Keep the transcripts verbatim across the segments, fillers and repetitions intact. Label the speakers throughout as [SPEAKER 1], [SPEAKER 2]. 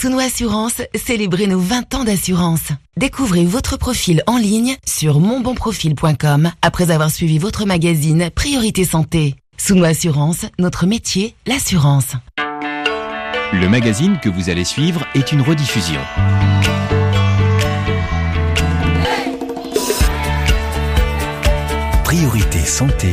[SPEAKER 1] Souno Assurance, célébrez nos vingt ans d'assurance. Découvrez votre profil en ligne sur mon bon profil point com après avoir suivi votre magazine Priorité Santé. Souno Assurance, notre métier, l'assurance.
[SPEAKER 2] Le magazine que vous allez suivre est une rediffusion.
[SPEAKER 3] Priorité Santé.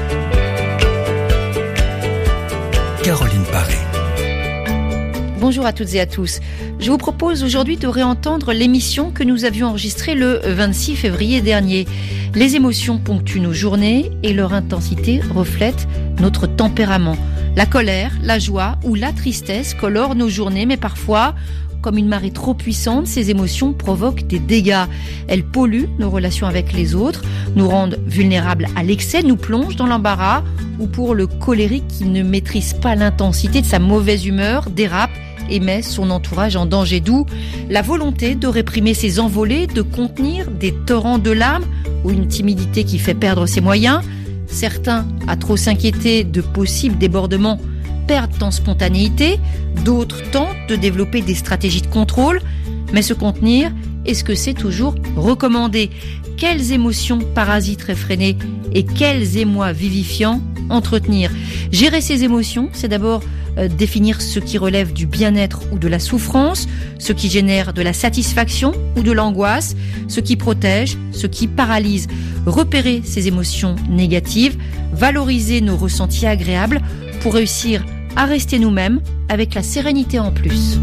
[SPEAKER 3] Caroline Paré.
[SPEAKER 4] Bonjour à toutes et à tous. Je vous propose aujourd'hui de réentendre l'émission que nous avions enregistrée le vingt-six février dernier. Les émotions ponctuent nos journées et leur intensité reflète notre tempérament. La colère, la joie ou la tristesse colorent nos journées, mais parfois, comme une marée trop puissante, ces émotions provoquent des dégâts. Elles polluent nos relations avec les autres, nous rendent vulnérables à l'excès, nous plongent dans l'embarras, ou pour le colérique qui ne maîtrise pas l'intensité de sa mauvaise humeur, dérape et met son entourage en danger. D'où la volonté de réprimer ses envolées, de contenir des torrents de larmes ou une timidité qui fait perdre ses moyens. Certains, à trop s'inquiéter de possibles débordements, perdent en spontanéité. D'autres tentent de développer des stratégies de contrôle. Mais se contenir, est-ce que c'est toujours recommandé ? Quelles émotions parasites réfréner et quels émois vivifiants entretenir ? Gérer ses émotions, c'est d'abord euh, définir ce qui relève du bien-être ou de la souffrance, ce qui génère de la satisfaction ou de l'angoisse, ce qui protège, ce qui paralyse. Repérer ces émotions négatives, valoriser nos ressentis agréables pour réussir à rester nous-mêmes avec la sérénité en plus.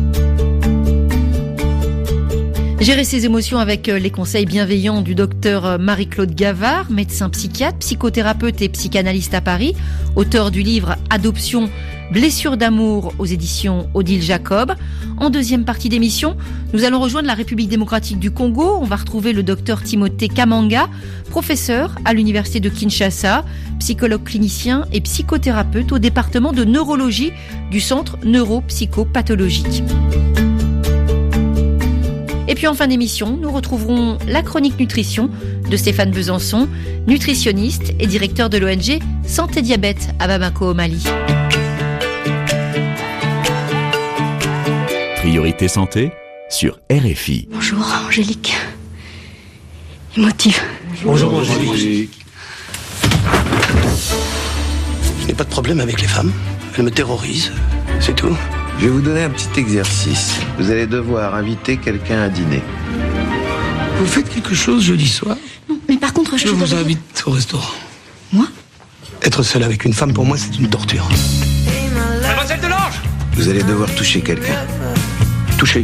[SPEAKER 4] Gérer ses émotions avec les conseils bienveillants du docteur Marie-Claude Gavard, médecin psychiatre, psychothérapeute et psychanalyste à Paris, auteur du livre Adoption, blessures d'amour aux éditions Odile Jacob. En deuxième partie d'émission, nous allons rejoindre la République démocratique du Congo. On va retrouver le docteur Timothée Kamanga, professeur à l'université de Kinshasa, psychologue clinicien et psychothérapeute au département de neurologie du centre neuropsychopathologique. Et puis en fin d'émission, nous retrouverons la chronique nutrition de Stéphane Besançon, nutritionniste et directeur de l'O N G Santé Diabète à Bamako au Mali.
[SPEAKER 2] Priorité Santé sur R F I.
[SPEAKER 5] Bonjour Angélique. Émotive.
[SPEAKER 6] Bonjour, Bonjour Angélique. Je n'ai pas de problème avec les femmes. Elles me terrorisent, c'est tout.
[SPEAKER 7] Je vais vous donner un petit exercice. Vous allez devoir inviter quelqu'un à dîner.
[SPEAKER 6] Vous faites quelque chose jeudi soir ?
[SPEAKER 5] Non, mais par contre, je...
[SPEAKER 6] Je vous invite au restaurant.
[SPEAKER 5] Moi ?
[SPEAKER 6] Être seul avec une femme, pour moi, c'est une torture.
[SPEAKER 8] Mademoiselle Delange !
[SPEAKER 7] Vous allez devoir toucher quelqu'un.
[SPEAKER 6] Toucher ?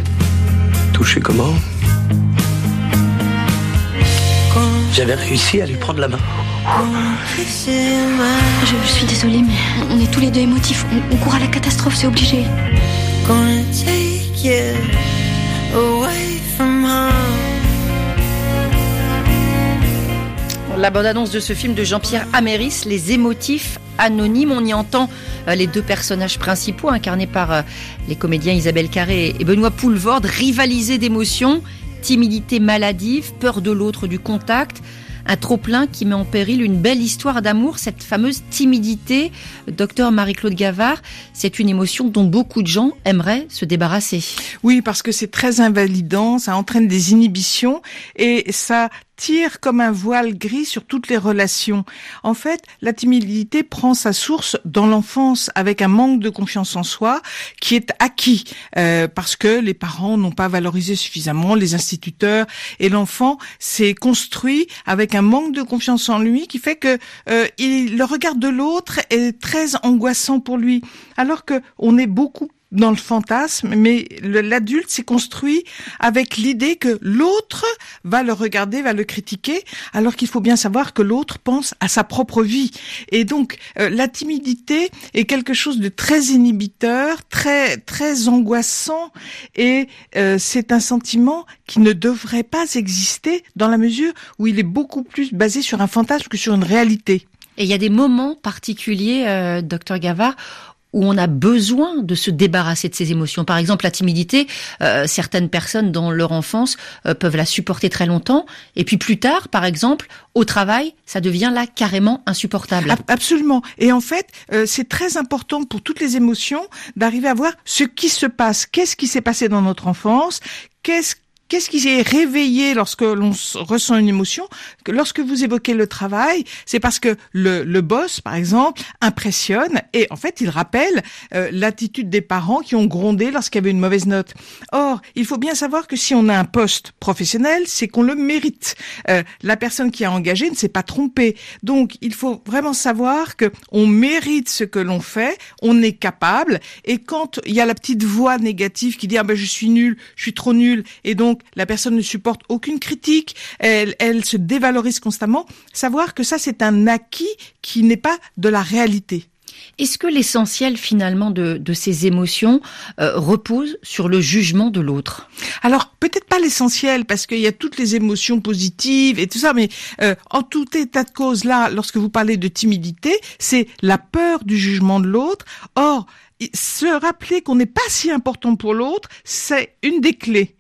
[SPEAKER 6] Toucher comment ? J'avais réussi à lui prendre la main.
[SPEAKER 5] Je, je suis désolée, mais on est tous les deux émotifs. On, on court à la catastrophe, c'est obligé.
[SPEAKER 4] La bande-annonce de ce film de Jean-Pierre Améris, Les émotifs anonymes. On y entend euh, les deux personnages principaux incarnés par euh, les comédiens Isabelle Carré et Benoît Poulvorde rivaliser d'émotions, timidité maladive, peur de l'autre, du contact. Un trop-plein qui met en péril une belle histoire d'amour, cette fameuse timidité. Docteur Marie-Claude Gavard, c'est une émotion dont beaucoup de gens aimeraient se débarrasser.
[SPEAKER 9] Oui, parce que c'est très invalidant, ça entraîne des inhibitions et ça tire comme un voile gris sur toutes les relations. En fait, la timidité prend sa source dans l'enfance avec un manque de confiance en soi qui est acquis euh, parce que les parents n'ont pas valorisé suffisamment, les instituteurs, et l'enfant s'est construit avec un manque de confiance en lui qui fait que euh, il, le regard de l'autre est très angoissant pour lui, alors que on est beaucoup dans le fantasme, mais le, l'adulte s'est construit avec l'idée que l'autre va le regarder, va le critiquer, alors qu'il faut bien savoir que l'autre pense à sa propre vie. Et donc, euh, la timidité est quelque chose de très inhibiteur, très très angoissant, et euh, c'est un sentiment qui ne devrait pas exister dans la mesure où il est beaucoup plus basé sur un fantasme que sur une réalité.
[SPEAKER 4] Et il y a des moments particuliers, euh, docteur Gavard, où on a besoin de se débarrasser de ses émotions. Par exemple, la timidité, euh, certaines personnes dans leur enfance euh, peuvent la supporter très longtemps, et puis plus tard, par exemple, au travail, ça devient là carrément insupportable.
[SPEAKER 9] Absolument. Et en fait, euh, c'est très important pour toutes les émotions d'arriver à voir ce qui se passe. Qu'est-ce qui s'est passé dans notre enfance ? Qu'est-ce Qu'est-ce qui s'est réveillé lorsque l'on ressent une émotion ? Lorsque vous évoquez le travail, c'est parce que le, le boss, par exemple, impressionne et en fait, il rappelle euh, l'attitude des parents qui ont grondé lorsqu'il y avait une mauvaise note. Or, il faut bien savoir que si on a un poste professionnel, c'est qu'on le mérite. Euh, la personne qui a engagé ne s'est pas trompée. Donc, il faut vraiment savoir que on mérite ce que l'on fait, on est capable. Et quand il y a la petite voix négative qui dit ah ben je suis nul, je suis trop nul, et donc la personne ne supporte aucune critique, elle, elle se dévalorise constamment. Savoir que ça, c'est un acquis qui n'est pas de la réalité.
[SPEAKER 4] Est-ce que l'essentiel finalement de, de ces émotions euh, repose sur le jugement de l'autre ?
[SPEAKER 9] Alors peut-être pas l'essentiel parce qu'il y a toutes les émotions positives et tout ça, mais euh, en tout état de cause là, lorsque vous parlez de timidité, c'est la peur du jugement de l'autre. Or, se rappeler qu'on n'est pas si important pour l'autre, c'est une des clés.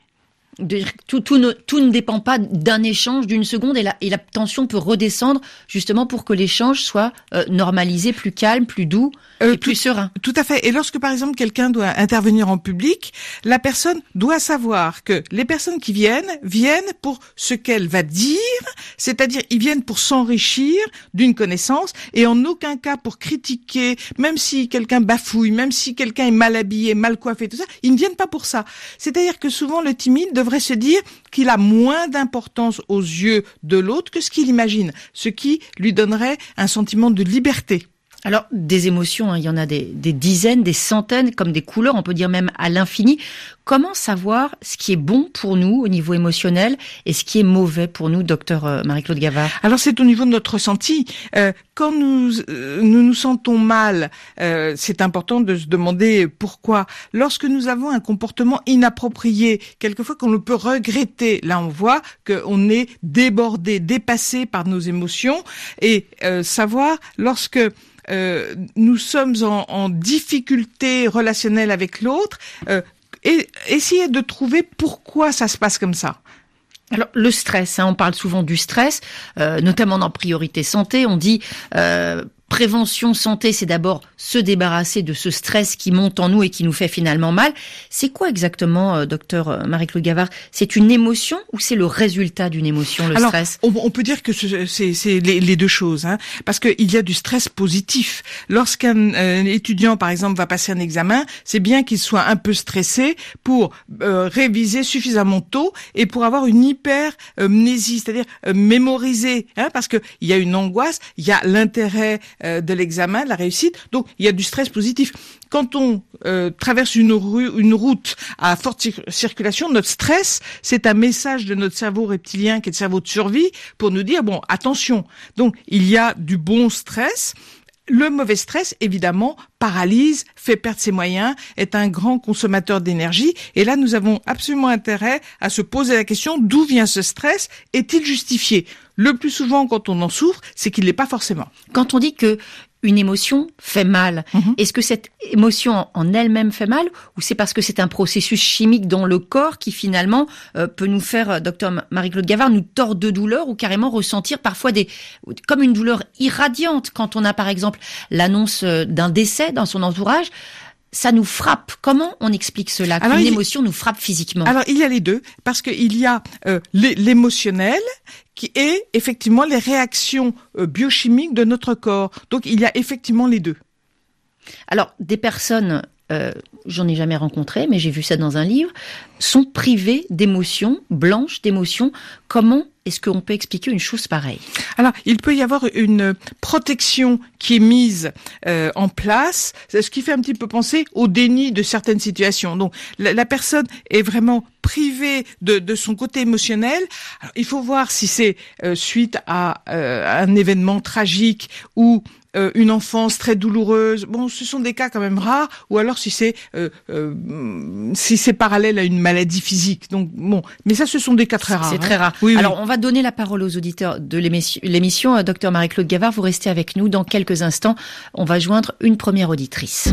[SPEAKER 4] Tout, tout, ne, tout ne dépend pas d'un échange d'une seconde et la, et la tension peut redescendre justement pour que l'échange soit euh, normalisé, plus calme, plus doux euh, et
[SPEAKER 9] tout,
[SPEAKER 4] plus serein.
[SPEAKER 9] Tout à fait. Et lorsque par exemple quelqu'un doit intervenir en public, la personne doit savoir que les personnes qui viennent, viennent pour ce qu'elle va dire, c'est-à-dire ils viennent pour s'enrichir d'une connaissance et en aucun cas pour critiquer, même si quelqu'un bafouille, même si quelqu'un est mal habillé, mal coiffé, tout ça, ils ne viennent pas pour ça. C'est-à-dire que souvent le timide devrait se dire qu'il a moins d'importance aux yeux de l'autre que ce qu'il imagine, ce qui lui donnerait un sentiment de liberté.
[SPEAKER 4] Alors, des émotions, hein, il y en a des, des dizaines, des centaines, comme des couleurs, on peut dire même à l'infini. Comment savoir ce qui est bon pour nous au niveau émotionnel et ce qui est mauvais pour nous, docteur euh, Marie-Claude Gavard ?
[SPEAKER 9] Alors, c'est au niveau de notre ressenti. Euh, quand nous, euh, nous nous sentons mal, euh, c'est important de se demander pourquoi. Lorsque nous avons un comportement inapproprié, quelquefois qu'on peut regretter, là on voit qu'on est débordé, dépassé par nos émotions et euh, savoir lorsque Euh, nous sommes en, en difficulté relationnelle avec l'autre, euh, et essayer de trouver pourquoi ça se passe comme ça.
[SPEAKER 4] Alors le stress, hein, on parle souvent du stress, euh, notamment dans Priorité Santé, on dit euh, prévention santé, c'est d'abord se débarrasser de ce stress qui monte en nous et qui nous fait finalement mal. C'est quoi exactement, euh, docteur Marie-Claude Gavard ? C'est une émotion ou c'est le résultat d'une émotion, le
[SPEAKER 9] Alors,
[SPEAKER 4] stress ?
[SPEAKER 9] on, on peut dire que c'est, c'est, c'est les, les deux choses, hein, parce qu'il y a du stress positif. Lorsqu'un euh, étudiant, par exemple, va passer un examen, c'est bien qu'il soit un peu stressé pour euh, réviser suffisamment tôt et pour avoir une hypermnésie, c'est-à-dire euh, mémoriser, hein, parce que il y a une angoisse, il y a l'intérêt euh, de l'examen, de la réussite, donc il y a du stress positif. Quand on euh, traverse une, rue, une route à forte cir- circulation, notre stress, c'est un message de notre cerveau reptilien, qui est le cerveau de survie, pour nous dire, bon, attention. Donc, il y a du bon stress. Le mauvais stress, évidemment, paralyse, fait perdre ses moyens, est un grand consommateur d'énergie. Et là, nous avons absolument intérêt à se poser la question, d'où vient ce stress ? Est-il justifié ? Le plus souvent, quand on en souffre, c'est qu'il ne l'est pas forcément.
[SPEAKER 4] Quand on dit que une émotion fait mal, mmh. est-ce que cette émotion en elle-même fait mal ou c'est parce que c'est un processus chimique dans le corps qui finalement euh, peut nous faire, euh, docteur Marie-Claude Gavard, nous tordre de douleur ou carrément ressentir parfois des comme une douleur irradiante quand on a par exemple l'annonce d'un décès dans son entourage? Ça nous frappe. Comment on explique cela? Qu'une émotion nous frappe physiquement?
[SPEAKER 9] Alors, il y a les deux, parce qu'il y a euh, l'émotionnel qui est effectivement les réactions euh, biochimiques de notre corps. Donc, il y a effectivement les deux.
[SPEAKER 4] Alors, des personnes, euh, j'en ai jamais rencontré, mais j'ai vu ça dans un livre, sont privées d'émotions, blanches d'émotions. Comment est-ce qu'on peut expliquer une chose pareille?
[SPEAKER 9] Alors, il peut y avoir une protection qui est mise euh, en place, ce qui fait un petit peu penser au déni de certaines situations. Donc, la, la personne est vraiment privée de, de son côté émotionnel. Alors, il faut voir si c'est euh, suite à euh, un événement tragique ou euh, une enfance très douloureuse. Bon, ce sont des cas quand même rares. Ou alors si c'est euh, euh, si c'est parallèle à une maladie physique. Donc bon, mais ça, ce sont des cas très rares.
[SPEAKER 4] C'est
[SPEAKER 9] hein.
[SPEAKER 4] très rare.
[SPEAKER 9] Oui,
[SPEAKER 4] alors,
[SPEAKER 9] oui.
[SPEAKER 4] on va donner la parole aux auditeurs de l'émission. l'émission. Docteur Marie-Claude Gavard, vous restez avec nous. Dans quelques instants, on va joindre une première auditrice.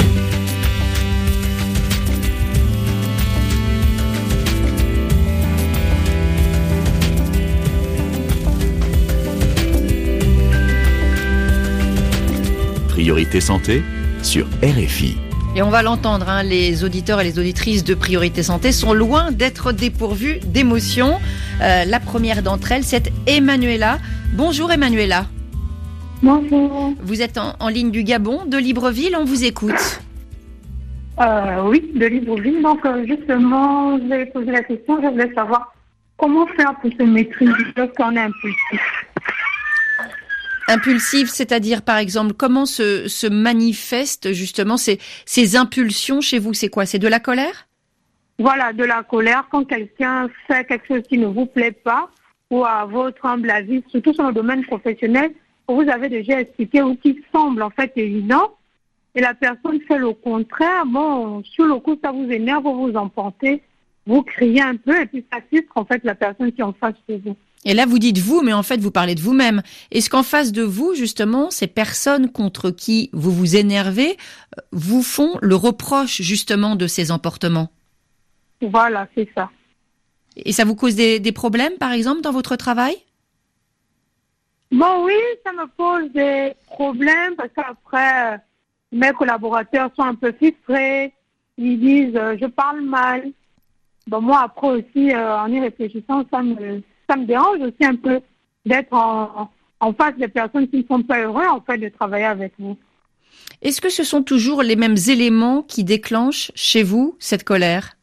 [SPEAKER 2] Priorité Santé sur R F I.
[SPEAKER 4] Et on va l'entendre, hein, les auditeurs et les auditrices de Priorité Santé sont loin d'être dépourvus d'émotions. Euh, la première d'entre elles, c'est Emmanuela. Bonjour Emmanuela.
[SPEAKER 10] Bonjour.
[SPEAKER 4] Vous êtes en, en ligne du Gabon, de Libreville, on vous écoute.
[SPEAKER 10] Euh, oui, de Libreville. Donc euh, justement, je vais poser la question, je voulais savoir comment faire pour se maîtriser lorsqu'on est impulsif.
[SPEAKER 4] Impulsif, c'est-à-dire par exemple, comment se, se manifestent justement ces, ces impulsions chez vous? C'est quoi? C'est de la colère?
[SPEAKER 10] Voilà, de la colère quand quelqu'un fait quelque chose qui ne vous plaît pas ou à votre humble avis, surtout sur le domaine professionnel, où vous avez déjà expliqué ou qui semble en fait évident, et la personne fait le contraire. Bon, sur le coup, ça vous énerve, vous vous emportez, vous criez un peu et puis ça frustre en fait la personne qui est en face de vous.
[SPEAKER 4] Et là, vous dites vous, mais en fait, vous parlez de vous-même. Est-ce qu'en face de vous, justement, ces personnes contre qui vous vous énervez vous font le reproche, justement, de ces emportements?
[SPEAKER 10] Voilà, c'est ça.
[SPEAKER 4] Et ça vous cause des, des problèmes, par exemple, dans votre travail?
[SPEAKER 10] Bon, oui, ça me pose des problèmes parce qu'après, mes collaborateurs sont un peu frustrés. Ils disent euh, « je parle mal ». Bon, moi, après aussi, euh, en y réfléchissant, ça me... Ça me dérange aussi un peu d'être en, en face des personnes qui ne sont pas heureuses en fait de travailler avec vous.
[SPEAKER 4] Est-ce que ce sont toujours les mêmes éléments qui déclenchent chez vous cette colère?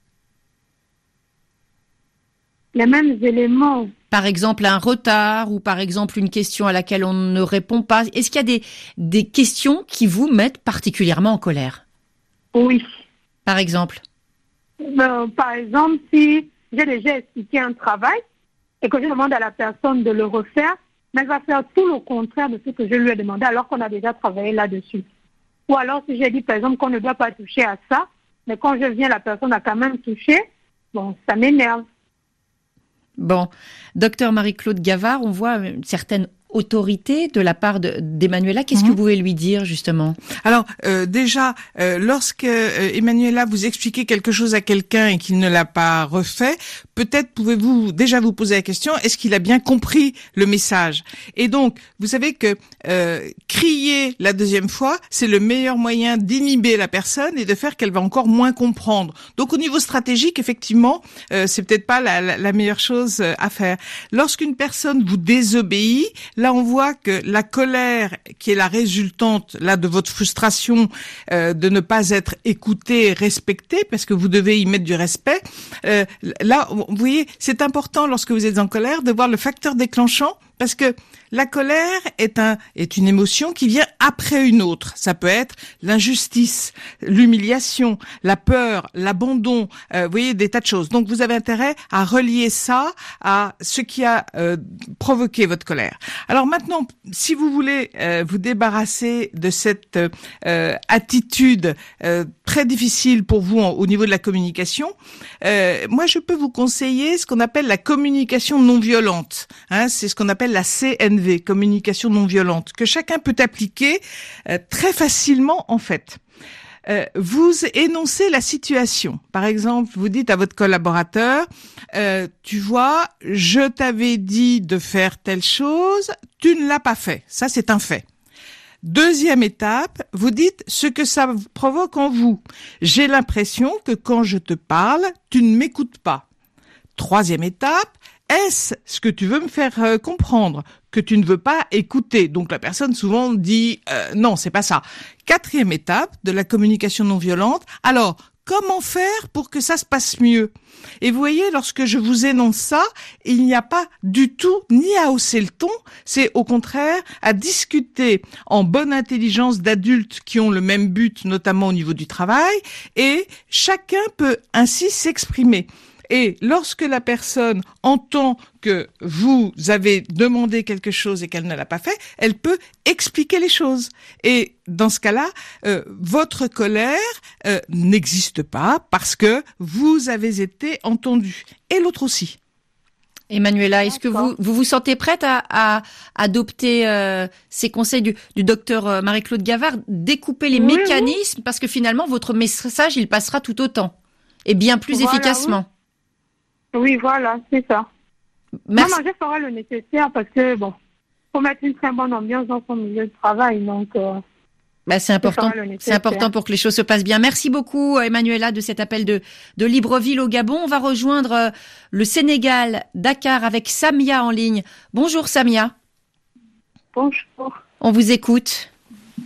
[SPEAKER 10] Les mêmes éléments.
[SPEAKER 4] Par exemple, un retard ou par exemple une question à laquelle on ne répond pas. Est-ce qu'il y a des, des questions qui vous mettent particulièrement en colère?
[SPEAKER 10] Oui.
[SPEAKER 4] Par exemple?
[SPEAKER 10] Ben, par exemple, si j'ai déjà expliqué un travail, et que je demande à la personne de le refaire, mais elle va faire tout le contraire de ce que je lui ai demandé alors qu'on a déjà travaillé là-dessus. Ou alors si j'ai dit par exemple qu'on ne doit pas toucher à ça, mais quand je viens, la personne a quand même touché, bon, ça m'énerve.
[SPEAKER 4] Bon, docteur Marie-Claude Gavard, on voit une certaine autorité de la part de, d'Emmanuela. Qu'est-ce mmh. que vous pouvez lui dire, justement?
[SPEAKER 9] Alors, euh, déjà, euh, lorsque euh, Emmanuela vous expliquait quelque chose à quelqu'un et qu'il ne l'a pas refait, peut-être pouvez-vous déjà vous poser la question, est-ce qu'il a bien compris le message? Et donc, vous savez que euh, crier la deuxième fois, c'est le meilleur moyen d'inhiber la personne et de faire qu'elle va encore moins comprendre. Donc, au niveau stratégique, effectivement, euh, c'est peut-être pas la, la, la meilleure chose à faire. Lorsqu'une personne vous désobéit, là, on voit que la colère, qui est la résultante là de votre frustration euh, de ne pas être écouté et respecté, parce que vous devez y mettre du respect, euh, là, vous voyez, c'est important lorsque vous êtes en colère de voir le facteur déclenchant, parce que la colère est un est une émotion qui vient après une autre. Ça peut être l'injustice, l'humiliation, la peur, l'abandon, euh, vous voyez, des tas de choses. Donc vous avez intérêt à relier ça à ce qui a euh, provoqué votre colère. Alors maintenant, si vous voulez euh, vous débarrasser de cette euh, attitude euh, très difficile pour vous en, au niveau de la communication, euh, moi je peux vous conseiller ce qu'on appelle la communication non violente. Hein, c'est ce qu'on appelle la C N V, communication non violente, que chacun peut appliquer euh, très facilement en fait. Euh, vous énoncez la situation. Par exemple, vous dites à votre collaborateur, euh, tu vois, je t'avais dit de faire telle chose, tu ne l'as pas fait. Ça, c'est un fait. Deuxième étape, vous dites ce que ça provoque en vous. J'ai l'impression que quand je te parle, tu ne m'écoutes pas. Troisième étape, est-ce ce que tu veux me faire euh, comprendre que tu ne veux pas écouter? Donc la personne souvent dit euh, non, c'est pas ça. Quatrième étape de la communication non violente. Alors, comment faire pour que ça se passe mieux? Et vous voyez, lorsque je vous énonce ça, il n'y a pas du tout ni à hausser le ton, c'est au contraire à discuter en bonne intelligence d'adultes qui ont le même but, notamment au niveau du travail, et chacun peut ainsi s'exprimer. Et lorsque la personne entend que vous avez demandé quelque chose et qu'elle ne l'a pas fait, elle peut expliquer les choses. Et dans ce cas-là, euh, votre colère euh, n'existe pas parce que vous avez été entendu. Et l'autre aussi.
[SPEAKER 4] Emmanuela, est-ce que vous, vous vous sentez prête à, à adopter euh, ces conseils du, du docteur euh, Marie-Claude Gavard, découper les oui, mécanismes, oui. Parce que finalement, votre message, il passera tout autant, et bien plus
[SPEAKER 10] voilà,
[SPEAKER 4] efficacement.
[SPEAKER 10] Oui. oui, voilà, c'est ça.
[SPEAKER 4] Merci.
[SPEAKER 10] Non, non, je ferai le nécessaire parce que, bon, faut mettre une très bonne ambiance dans son milieu de travail, donc... Euh...
[SPEAKER 4] Bah, c'est important, c'est important pour que les choses se passent bien. Merci beaucoup, Emmanuela, de cet appel de, de Libreville au Gabon. On va rejoindre le Sénégal, Dakar, avec Samia en ligne. Bonjour, Samia.
[SPEAKER 11] Bonjour.
[SPEAKER 4] On vous écoute.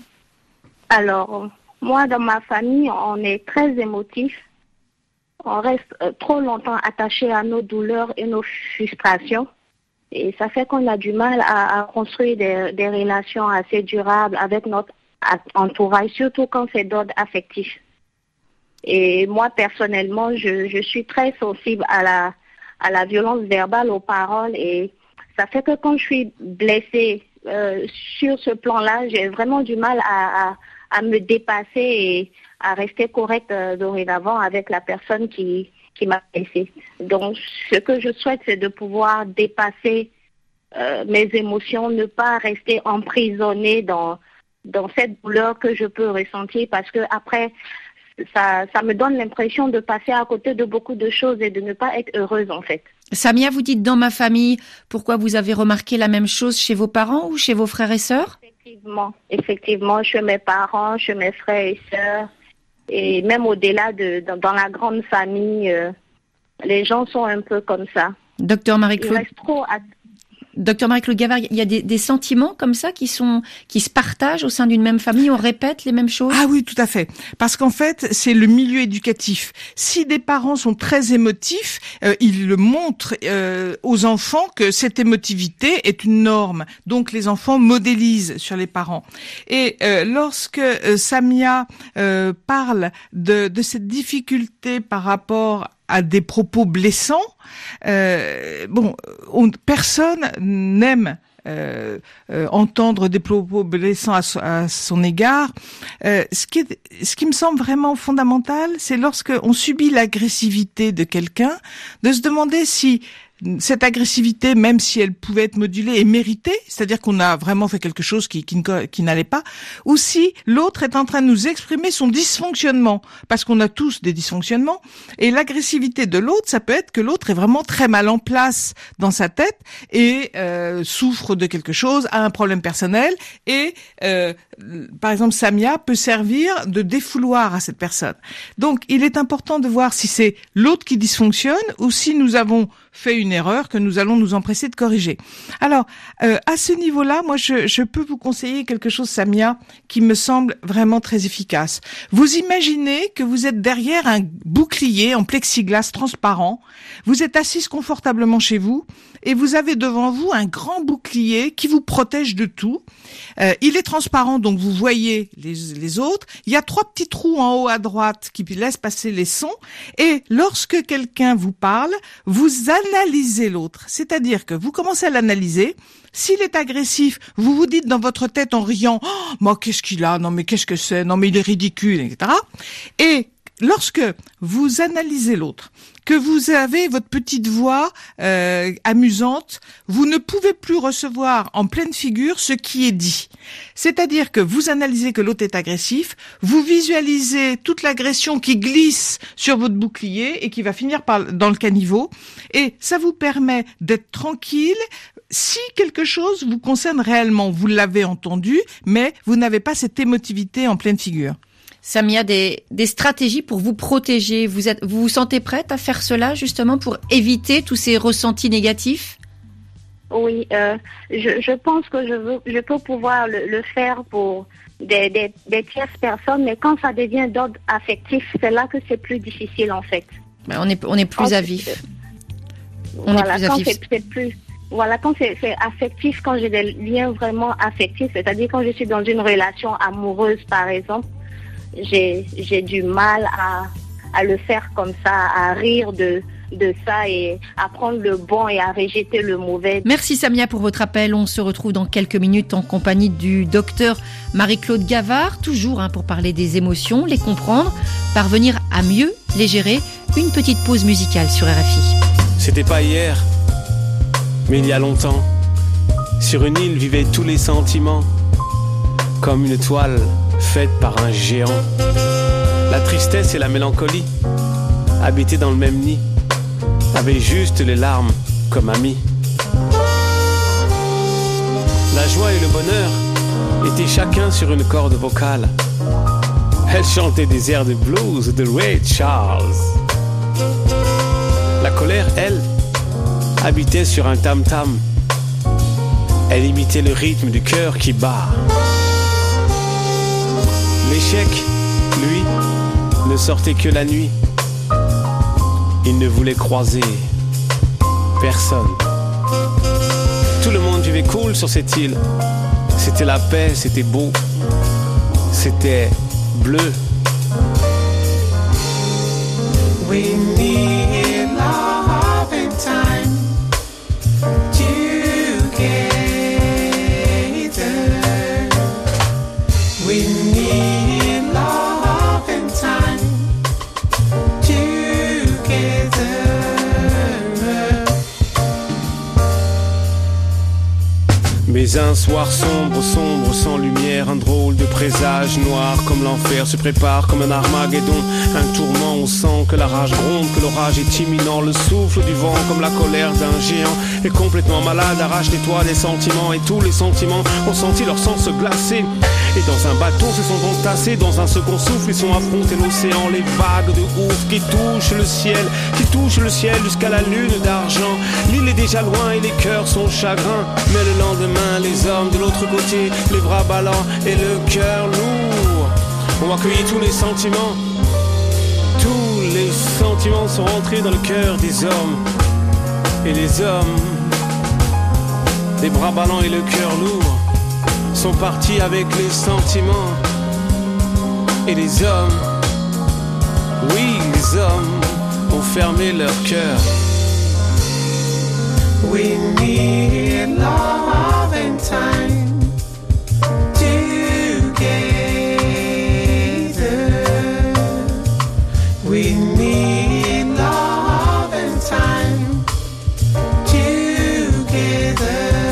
[SPEAKER 11] Alors, moi, dans ma famille, on est très émotifs. On reste trop longtemps attachés à nos douleurs et nos frustrations. Et ça fait qu'on a du mal à, à construire des, des relations assez durables avec notre entourage, surtout quand c'est d'ordre affectif. Et moi, personnellement, je, je suis très sensible à la, à la violence verbale, aux paroles, et ça fait que quand je suis blessée euh, sur ce plan-là, j'ai vraiment du mal à, à, à me dépasser et à rester correcte euh, dorénavant avec la personne qui, qui m'a blessée. Donc, ce que je souhaite, c'est de pouvoir dépasser euh, mes émotions, ne pas rester emprisonnée dans dans cette douleur que je peux ressentir, parce que après, ça, ça me donne l'impression de passer à côté de beaucoup de choses et de ne pas être heureuse, en fait.
[SPEAKER 4] Samia, vous dites dans ma famille, pourquoi vous avez remarqué la même chose chez vos parents ou chez vos frères et sœurs?
[SPEAKER 11] Effectivement, effectivement, chez mes parents, chez mes frères et sœurs, et même au-delà de, dans, dans la grande famille, euh, les gens sont un peu comme ça.
[SPEAKER 4] Docteur Marie-Claude.
[SPEAKER 11] Ils restent trop à...
[SPEAKER 4] Docteur Marie-Claude Gavard, il y a des, des sentiments comme ça qui sont qui se partagent au sein d'une même famille, on répète les mêmes choses?
[SPEAKER 9] Ah oui, tout à fait. Parce qu'en fait, c'est le milieu éducatif. Si des parents sont très émotifs, euh, ils le montrent euh, aux enfants que cette émotivité est une norme. Donc les enfants modélisent sur les parents. Et euh, lorsque euh, Samia euh, parle de, de cette difficulté par rapport à des propos blessants, euh, bon, on, personne n'aime euh, euh, entendre des propos blessants à, so, à son égard. Euh, ce qui est, ce qui me semble vraiment fondamental, c'est lorsque on subit l'agressivité de quelqu'un, de se demander si cette agressivité, même si elle pouvait être modulée, est méritée, c'est-à-dire qu'on a vraiment fait quelque chose qui, qui, qui n'allait pas, ou si l'autre est en train de nous exprimer son dysfonctionnement, parce qu'on a tous des dysfonctionnements, et l'agressivité de l'autre, ça peut être que l'autre est vraiment très mal en place dans sa tête et euh, souffre de quelque chose, a un problème personnel, et euh, par exemple Samia peut servir de défouloir à cette personne. Donc il est important de voir si c'est l'autre qui dysfonctionne ou si nous avons fait une erreur que nous allons nous empresser de corriger. Alors, euh, à ce niveau-là, moi, je, je peux vous conseiller quelque chose, Samia, qui me semble vraiment très efficace. Vous imaginez que vous êtes derrière un bouclier en plexiglas transparent, vous êtes assise confortablement chez vous, et vous avez devant vous un grand bouclier qui vous protège de tout. Euh, il est transparent, donc vous voyez les, les autres. Il y a trois petits trous en haut à droite qui laissent passer les sons, et lorsque quelqu'un vous parle, vous analysez l'autre. C'est-à-dire que vous commencez à l'analyser. S'il est agressif, vous vous dites dans votre tête en riant, oh, moi, qu'est-ce qu'il a? Non, mais qu'est-ce que c'est? Non, mais il est ridicule, et cetera. Et lorsque vous analysez l'autre, que vous avez votre petite voix euh, amusante, vous ne pouvez plus recevoir en pleine figure ce qui est dit. C'est-à-dire que vous analysez que l'autre est agressif, vous visualisez toute l'agression qui glisse sur votre bouclier et qui va finir par dans le caniveau, et ça vous permet d'être tranquille. Si quelque chose vous concerne réellement, vous l'avez entendu, mais vous n'avez pas cette émotivité en pleine figure.
[SPEAKER 4] Samia, des, des stratégies pour vous protéger. Vous êtes, vous vous sentez prête à faire cela justement pour éviter tous ces ressentis négatifs?
[SPEAKER 11] Oui, euh, je, je pense que je, veux, je peux pouvoir le, le faire pour des, des, des tierces personnes, mais quand ça devient d'ordre affectif, c'est là que c'est plus difficile en fait.
[SPEAKER 4] Ben on est, on est plus quand à vif.
[SPEAKER 11] On voilà, est plus quand à vif. C'est, c'est plus, voilà, quand c'est, c'est affectif, quand j'ai des liens vraiment affectifs, c'est-à-dire quand je suis dans une relation amoureuse par exemple, J'ai, j'ai du mal à, à le faire comme ça, à rire de, de ça et à prendre le bon et à rejeter le mauvais.
[SPEAKER 4] Merci Samia pour votre appel. On se retrouve dans quelques minutes en compagnie du docteur Marie-Claude Gavard, toujours hein, pour parler des émotions, les comprendre, parvenir à mieux les gérer. Une petite pause musicale sur R F I.
[SPEAKER 12] C'était pas hier, mais il y a longtemps. Sur une île vivaient tous les sentiments, comme une toile faite par un géant. La tristesse et la mélancolie, habitaient dans le même nid, avaient juste les larmes comme amis. La joie et le bonheur étaient chacun sur une corde vocale. Elle chantait des airs de blues de Ray Charles. La colère, elle, habitait sur un tam-tam. Elle imitait le rythme du cœur qui bat. L'échec, lui, ne sortait que la nuit. Il ne voulait croiser personne. Tout le monde vivait cool sur cette île. C'était la paix, c'était beau. C'était bleu. We need love and time together. We need love and time together. Mais un soir sombre, sombre, sans lumière, un drôle de présage noir comme l'enfer se prépare comme un Armageddon, un tourment, on sent que la rage gronde, que l'orage est imminent, le souffle du vent comme la colère d'un géant est complètement malade, arrache les toits des sentiments et tous les sentiments ont senti leur sang se glacer. Et dans un bateau se sont entassés, dans un second souffle ils sont affrontés l'océan, les vagues de ouf qui touchent le ciel, qui touchent le ciel jusqu'à la lune d'argent. L'île est déjà loin et les cœurs sont chagrins, mais le lendemain les hommes de l'autre côté, les bras ballants et le cœur lourd, ont accueilli tous les sentiments. Tous les sentiments sont rentrés dans le cœur des hommes. Et les hommes, les bras ballants et le cœur lourd, sont partis avec les sentiments. Et les hommes, oui les hommes, ont fermé leur cœur. We need love and time together. We need love and time together.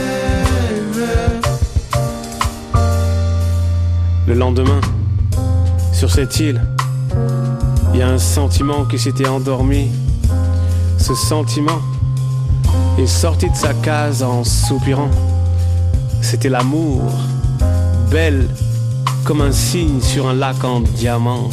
[SPEAKER 12] Le lendemain, sur cette île, il y a un sentiment qui s'était endormi. Ce sentiment est sorti de sa case en soupirant. C'était l'amour, belle comme un cygne sur un lac en diamant.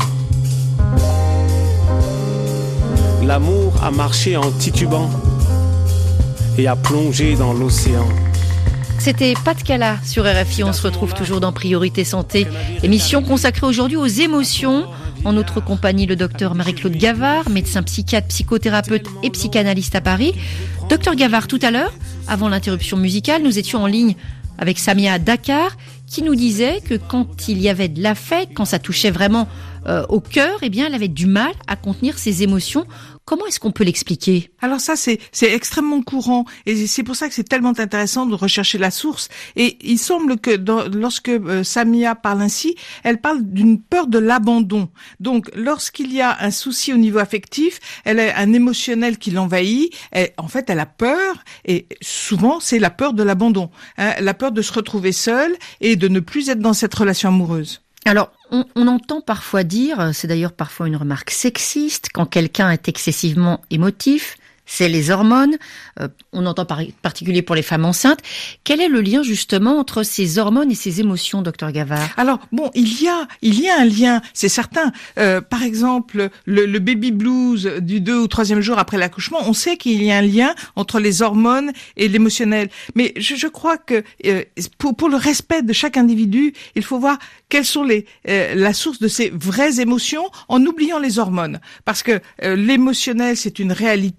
[SPEAKER 12] L'amour a marché en titubant et a plongé dans l'océan.
[SPEAKER 4] C'était Pat Cala sur R F I. On se retrouve toujours dans Priorité Santé, émission consacrée aujourd'hui aux émotions. En notre compagnie, le docteur Marie-Claude Gavard, médecin psychiatre, psychothérapeute et psychanalyste à Paris. Docteur Gavard, tout à l'heure, avant l'interruption musicale, nous étions en ligne avec Samia à Dakar, qui nous disait que quand il y avait de l'affect, quand ça touchait vraiment euh, au cœur, eh bien, elle avait du mal à contenir ses émotions. Comment est-ce qu'on peut l'expliquer ?
[SPEAKER 9] Alors ça, c'est, c'est extrêmement courant et c'est pour ça que c'est tellement intéressant de rechercher la source. Et il semble que dans, lorsque euh, Samia parle ainsi, elle parle d'une peur de l'abandon. Donc, lorsqu'il y a un souci au niveau affectif, elle a un émotionnel qui l'envahit. Elle, en fait, elle a peur et souvent, c'est la peur de l'abandon. Hein, la peur de se retrouver seule et de ne plus être dans cette relation amoureuse.
[SPEAKER 4] Alors, on, on entend parfois dire, c'est d'ailleurs parfois une remarque sexiste, quand quelqu'un est excessivement émotif, c'est les hormones. Euh, on entend par particulier pour les femmes enceintes. Quel est le lien justement entre ces hormones et ces émotions, docteur Gavard ?
[SPEAKER 9] Alors bon, il y a, il y a un lien, c'est certain. Euh, par exemple, le, le baby blues du deux ou troisième jour après l'accouchement, on sait qu'il y a un lien entre les hormones et l'émotionnel. Mais je, je crois que euh, pour, pour le respect de chaque individu, il faut voir quelles sont les euh, la source de ces vraies émotions en oubliant les hormones, parce que euh, l'émotionnel c'est une réalité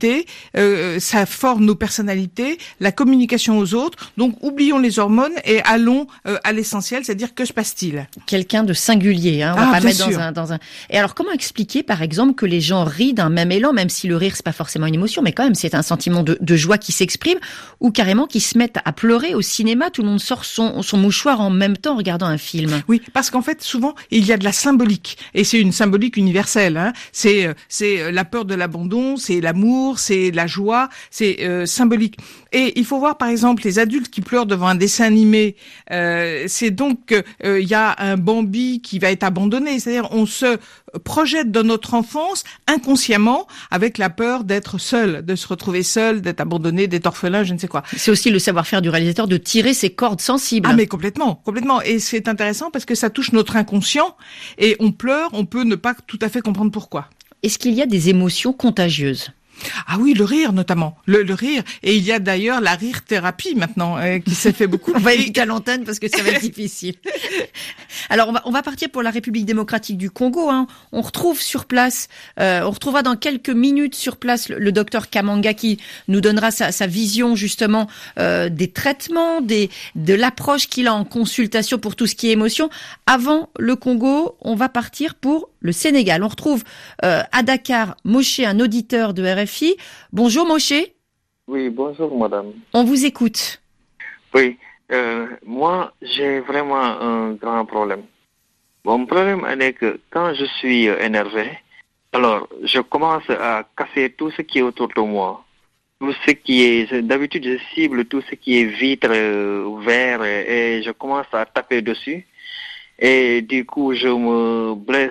[SPEAKER 9] euh, ça forme nos personnalités, la communication aux autres. Donc, oublions les hormones et allons euh, à l'essentiel, c'est-à-dire que se passe-t-il?
[SPEAKER 4] Quelqu'un de singulier, hein, on
[SPEAKER 9] ah,
[SPEAKER 4] va pas mettre
[SPEAKER 9] sûr.
[SPEAKER 4] dans un, dans un... Et alors, comment expliquer, par exemple, que les gens rient d'un même élan, même si le rire, c'est pas forcément une émotion, mais quand même, c'est un sentiment de, de joie qui s'exprime, ou carrément qui se mettent à pleurer au cinéma, tout le monde sort son, son mouchoir en même temps en regardant un film?
[SPEAKER 9] Oui, parce qu'en fait, souvent, il y a de la symbolique. Et c'est une symbolique universelle. Hein. C'est, c'est la peur de l'abandon, c'est l'amour, c'est la joie, c'est euh, symbolique. Et il faut voir, par exemple, les adultes qui pleurent devant un dessin animé. Euh, c'est donc, il euh, y a un Bambi qui va être abandonné. C'est-à-dire, on se projette dans notre enfance inconsciemment avec la peur d'être seul, de se retrouver seul, d'être abandonné, d'être orphelin, je ne sais quoi.
[SPEAKER 4] C'est aussi le savoir-faire du réalisateur de tirer ses cordes sensibles.
[SPEAKER 9] Ah mais complètement, complètement. Et c'est intéressant parce que ça touche notre inconscient et on pleure, on peut ne pas tout à fait comprendre pourquoi.
[SPEAKER 4] Est-ce qu'il y a des émotions contagieuses?
[SPEAKER 9] Ah oui, le rire notamment, le, le rire. Et il y a d'ailleurs la rire thérapie maintenant euh, qui s'est fait beaucoup.
[SPEAKER 4] On va éviter à l'antenne parce que ça va être difficile. Alors on va on va partir pour la République démocratique du Congo. Hein. On retrouve sur place, euh, on retrouvera dans quelques minutes sur place le, le docteur Kamanga qui nous donnera sa, sa vision justement euh, des traitements, des de l'approche qu'il a en consultation pour tout ce qui est émotion. Avant le Congo, on va partir pour le Sénégal. On retrouve euh, à Dakar Moshe, un auditeur de R F I. Bonjour Moshe.
[SPEAKER 13] Oui, bonjour madame.
[SPEAKER 4] On vous écoute.
[SPEAKER 13] Oui, euh, moi j'ai vraiment un grand problème. Mon problème est que quand je suis énervé, alors je commence à casser tout ce qui est autour de moi. Tout ce qui est, d'habitude je cible tout ce qui est vitre, verre et je commence à taper dessus. Et du coup, je me blesse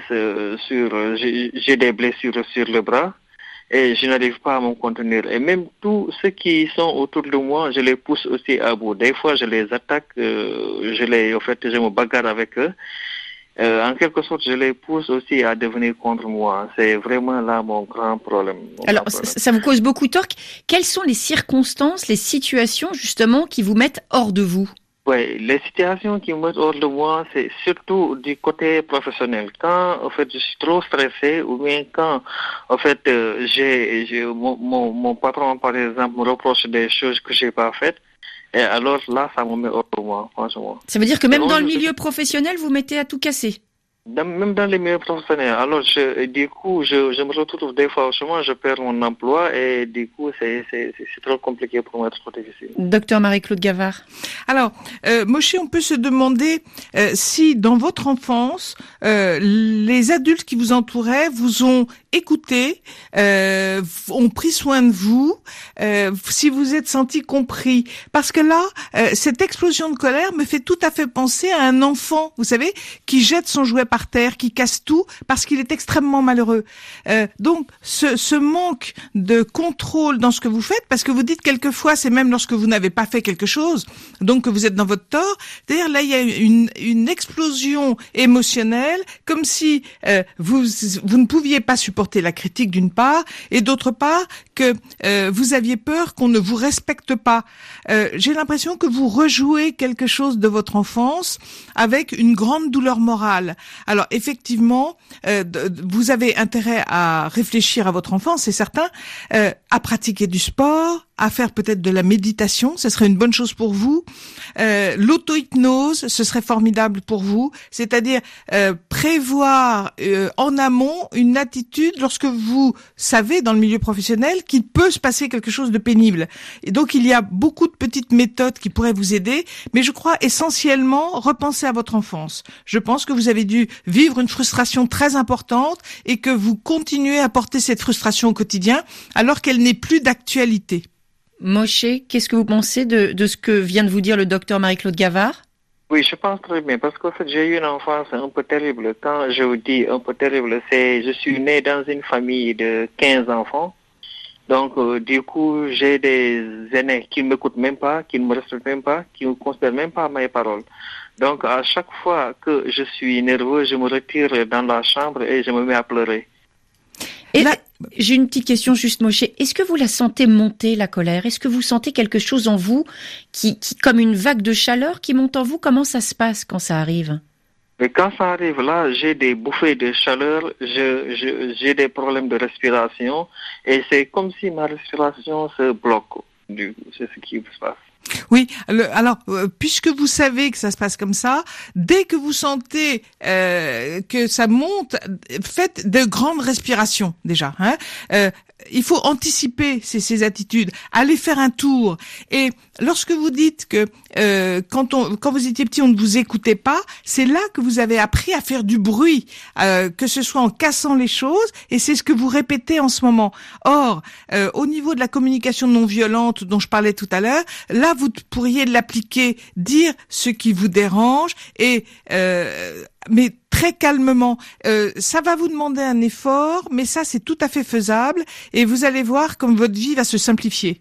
[SPEAKER 13] sur, j'ai des blessures sur le bras et je n'arrive pas à me contenir. Et même tous ceux qui sont autour de moi, je les pousse aussi à bout. Des fois, je les attaque, euh, je les, en fait, je me bagarre avec eux. Euh, en quelque sorte, je les pousse aussi à devenir contre moi. C'est vraiment là mon grand problème. Mon
[SPEAKER 4] Alors,
[SPEAKER 13] grand problème.
[SPEAKER 4] Ça vous cause beaucoup de tort. Quelles sont les circonstances, les situations justement qui vous mettent hors de vous?
[SPEAKER 13] Oui, les situations qui me mettent hors de moi, c'est surtout du côté professionnel. Quand, en fait, je suis trop stressé, ou bien quand, en fait, euh, j'ai, j'ai mon, mon, mon patron, par exemple, me reproche des choses que j'ai pas faites, et alors là, ça me met hors de moi, franchement.
[SPEAKER 4] Ça veut dire que même
[SPEAKER 13] Alors,
[SPEAKER 4] dans le
[SPEAKER 13] je...
[SPEAKER 4] milieu professionnel, vous mettez à tout casser?
[SPEAKER 13] Dans, même dans les milieux professionnels. Alors, je, du coup, je, je me retrouve des fois au chômage, je perds mon emploi et du coup, c'est, c'est, c'est trop compliqué pour moi, trop difficile.
[SPEAKER 4] Docteur Marie-Claude Gavard.
[SPEAKER 9] Alors, euh, Moshe, on peut se demander euh, si dans votre enfance, euh, les adultes qui vous entouraient vous ont écouté, euh, ont pris soin de vous, euh, si vous êtes senti compris. Parce que là, euh, cette explosion de colère me fait tout à fait penser à un enfant, vous savez, qui jette son jouet par terre, qui casse tout parce qu'il est extrêmement malheureux. Euh, donc, ce, ce manque de contrôle dans ce que vous faites, parce que vous dites quelquefois, c'est même lorsque vous n'avez pas fait quelque chose, donc que vous êtes dans votre tort. C'est-à-dire là, il y a une, une explosion émotionnelle, comme si euh, vous vous ne pouviez pas supporter la critique d'une part, et d'autre part que euh, vous aviez peur qu'on ne vous respecte pas. Euh, j'ai l'impression que vous rejouez quelque chose de votre enfance avec une grande douleur morale. Alors effectivement, euh, vous avez intérêt à réfléchir à votre enfance, c'est certain, euh, à pratiquer du sport, à faire peut-être de la méditation, ce serait une bonne chose pour vous. Euh, l'auto-hypnose, ce serait formidable pour vous, c'est-à-dire euh, prévoir euh, en amont une attitude lorsque vous savez dans le milieu professionnel qu'il peut se passer quelque chose de pénible. Et donc il y a beaucoup de petites méthodes qui pourraient vous aider, mais je crois essentiellement repenser à votre enfance. Je pense que vous avez dû vivre une frustration très importante et que vous continuez à porter cette frustration au quotidien alors qu'elle n'est plus d'actualité.
[SPEAKER 4] Moshe, qu'est-ce que vous pensez de, de ce que vient de vous dire le docteur Marie-Claude Gavard?
[SPEAKER 13] Oui, je pense très bien, parce qu'en fait, j'ai eu une enfance un peu terrible. Quand je vous dis un peu terrible, c'est je suis né dans une famille de quinze enfants. Donc, euh, du coup, j'ai des aînés qui ne m'écoutent même pas, qui ne me respectent même pas, qui ne considèrent même pas mes paroles. Donc, à chaque fois que je suis nerveux, je me retire dans la chambre et je me mets à pleurer.
[SPEAKER 4] Et là, j'ai une petite question juste, Moshe. Est-ce que vous la sentez monter, la colère? Est-ce que vous sentez quelque chose en vous qui, qui, comme une vague de chaleur qui monte en vous? Comment ça se passe quand ça arrive?
[SPEAKER 13] Mais quand ça arrive là, j'ai des bouffées de chaleur, je, je, j'ai des problèmes de respiration et c'est comme si ma respiration se bloque. Du coup, c'est ce qui se passe.
[SPEAKER 9] Oui, le, alors euh, puisque vous savez que ça se passe comme ça, dès que vous sentez euh, que ça monte, faites de grandes respirations déjà. Hein. Euh, il faut anticiper ces, ces attitudes, aller faire un tour. Et lorsque vous dites que euh, quand on, quand vous étiez petit, on ne vous écoutait pas, c'est là que vous avez appris à faire du bruit, euh, que ce soit en cassant les choses, et c'est ce que vous répétez en ce moment. Or, euh, au niveau de la communication non violente dont je parlais tout à l'heure, là vous pourriez l'appliquer, dire ce qui vous dérange, et euh, mais très calmement. Euh, ça va vous demander un effort, mais ça c'est tout à fait faisable, et vous allez voir comme votre vie va se simplifier.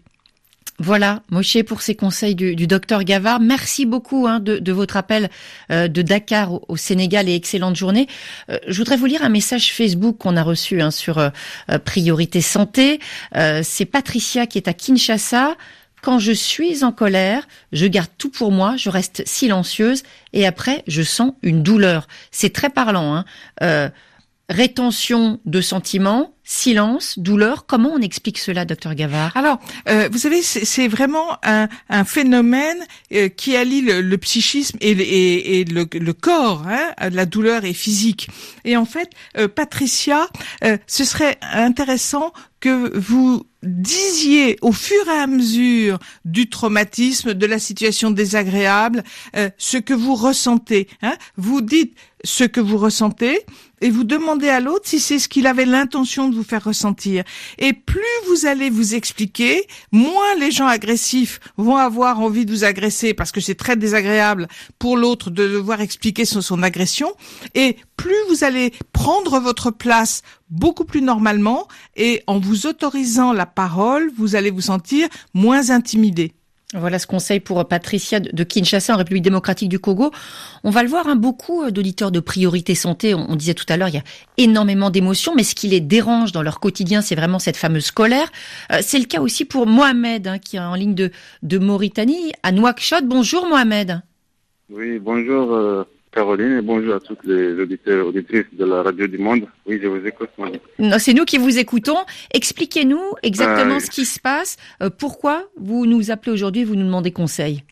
[SPEAKER 4] Voilà, Moshe, pour ces conseils du, du docteur Gavard. Merci beaucoup hein, de, de votre appel euh, de Dakar au, au Sénégal et excellente journée. Euh, je voudrais vous lire un message Facebook qu'on a reçu hein, sur euh, Priorité Santé. Euh, c'est Patricia qui est à Kinshasa. Quand je suis en colère, je garde tout pour moi, je reste silencieuse et après, je sens une douleur. C'est très parlant. Hein. Euh, rétention de sentiments, silence, douleur. Comment on explique cela, docteur Gavard?
[SPEAKER 9] Alors, euh, vous savez, c'est, c'est vraiment un, un phénomène euh, qui allie le, le psychisme et, le, et, et le, le corps. Hein, la douleur est physique. Et en fait, euh, Patricia, euh, ce serait intéressant que vous disiez au fur et à mesure du traumatisme, de la situation désagréable, euh, ce que vous ressentez. Hein. Vous dites ce que vous ressentez et vous demandez à l'autre si c'est ce qu'il avait l'intention de vous faire ressentir. Et plus vous allez vous expliquer, moins les gens agressifs vont avoir envie de vous agresser parce que c'est très désagréable pour l'autre de devoir expliquer son, son agression. Et plus vous allez prendre votre place beaucoup plus normalement et en vous autorisant la parole, vous allez vous sentir moins intimidé.
[SPEAKER 4] Voilà ce conseil pour Patricia de Kinshasa en République démocratique du Congo. On va le voir, hein, beaucoup d'auditeurs de Priorité Santé, on, on disait tout à l'heure, il y a énormément d'émotions, mais ce qui les dérange dans leur quotidien, c'est vraiment cette fameuse colère. Euh, c'est le cas aussi pour Mohamed, hein, qui est en ligne de, de Mauritanie, à Nouakchott. Bonjour Mohamed.
[SPEAKER 14] Oui, bonjour euh, Caroline et bonjour à toutes les auditeurs auditrices de la Radio du Monde. Oui, je vous écoute. Moi.
[SPEAKER 4] Non, c'est nous qui vous écoutons. Expliquez-nous exactement
[SPEAKER 14] ah, oui.
[SPEAKER 4] ce qui se passe. Euh, pourquoi vous nous appelez aujourd'hui et vous nous demandez conseil?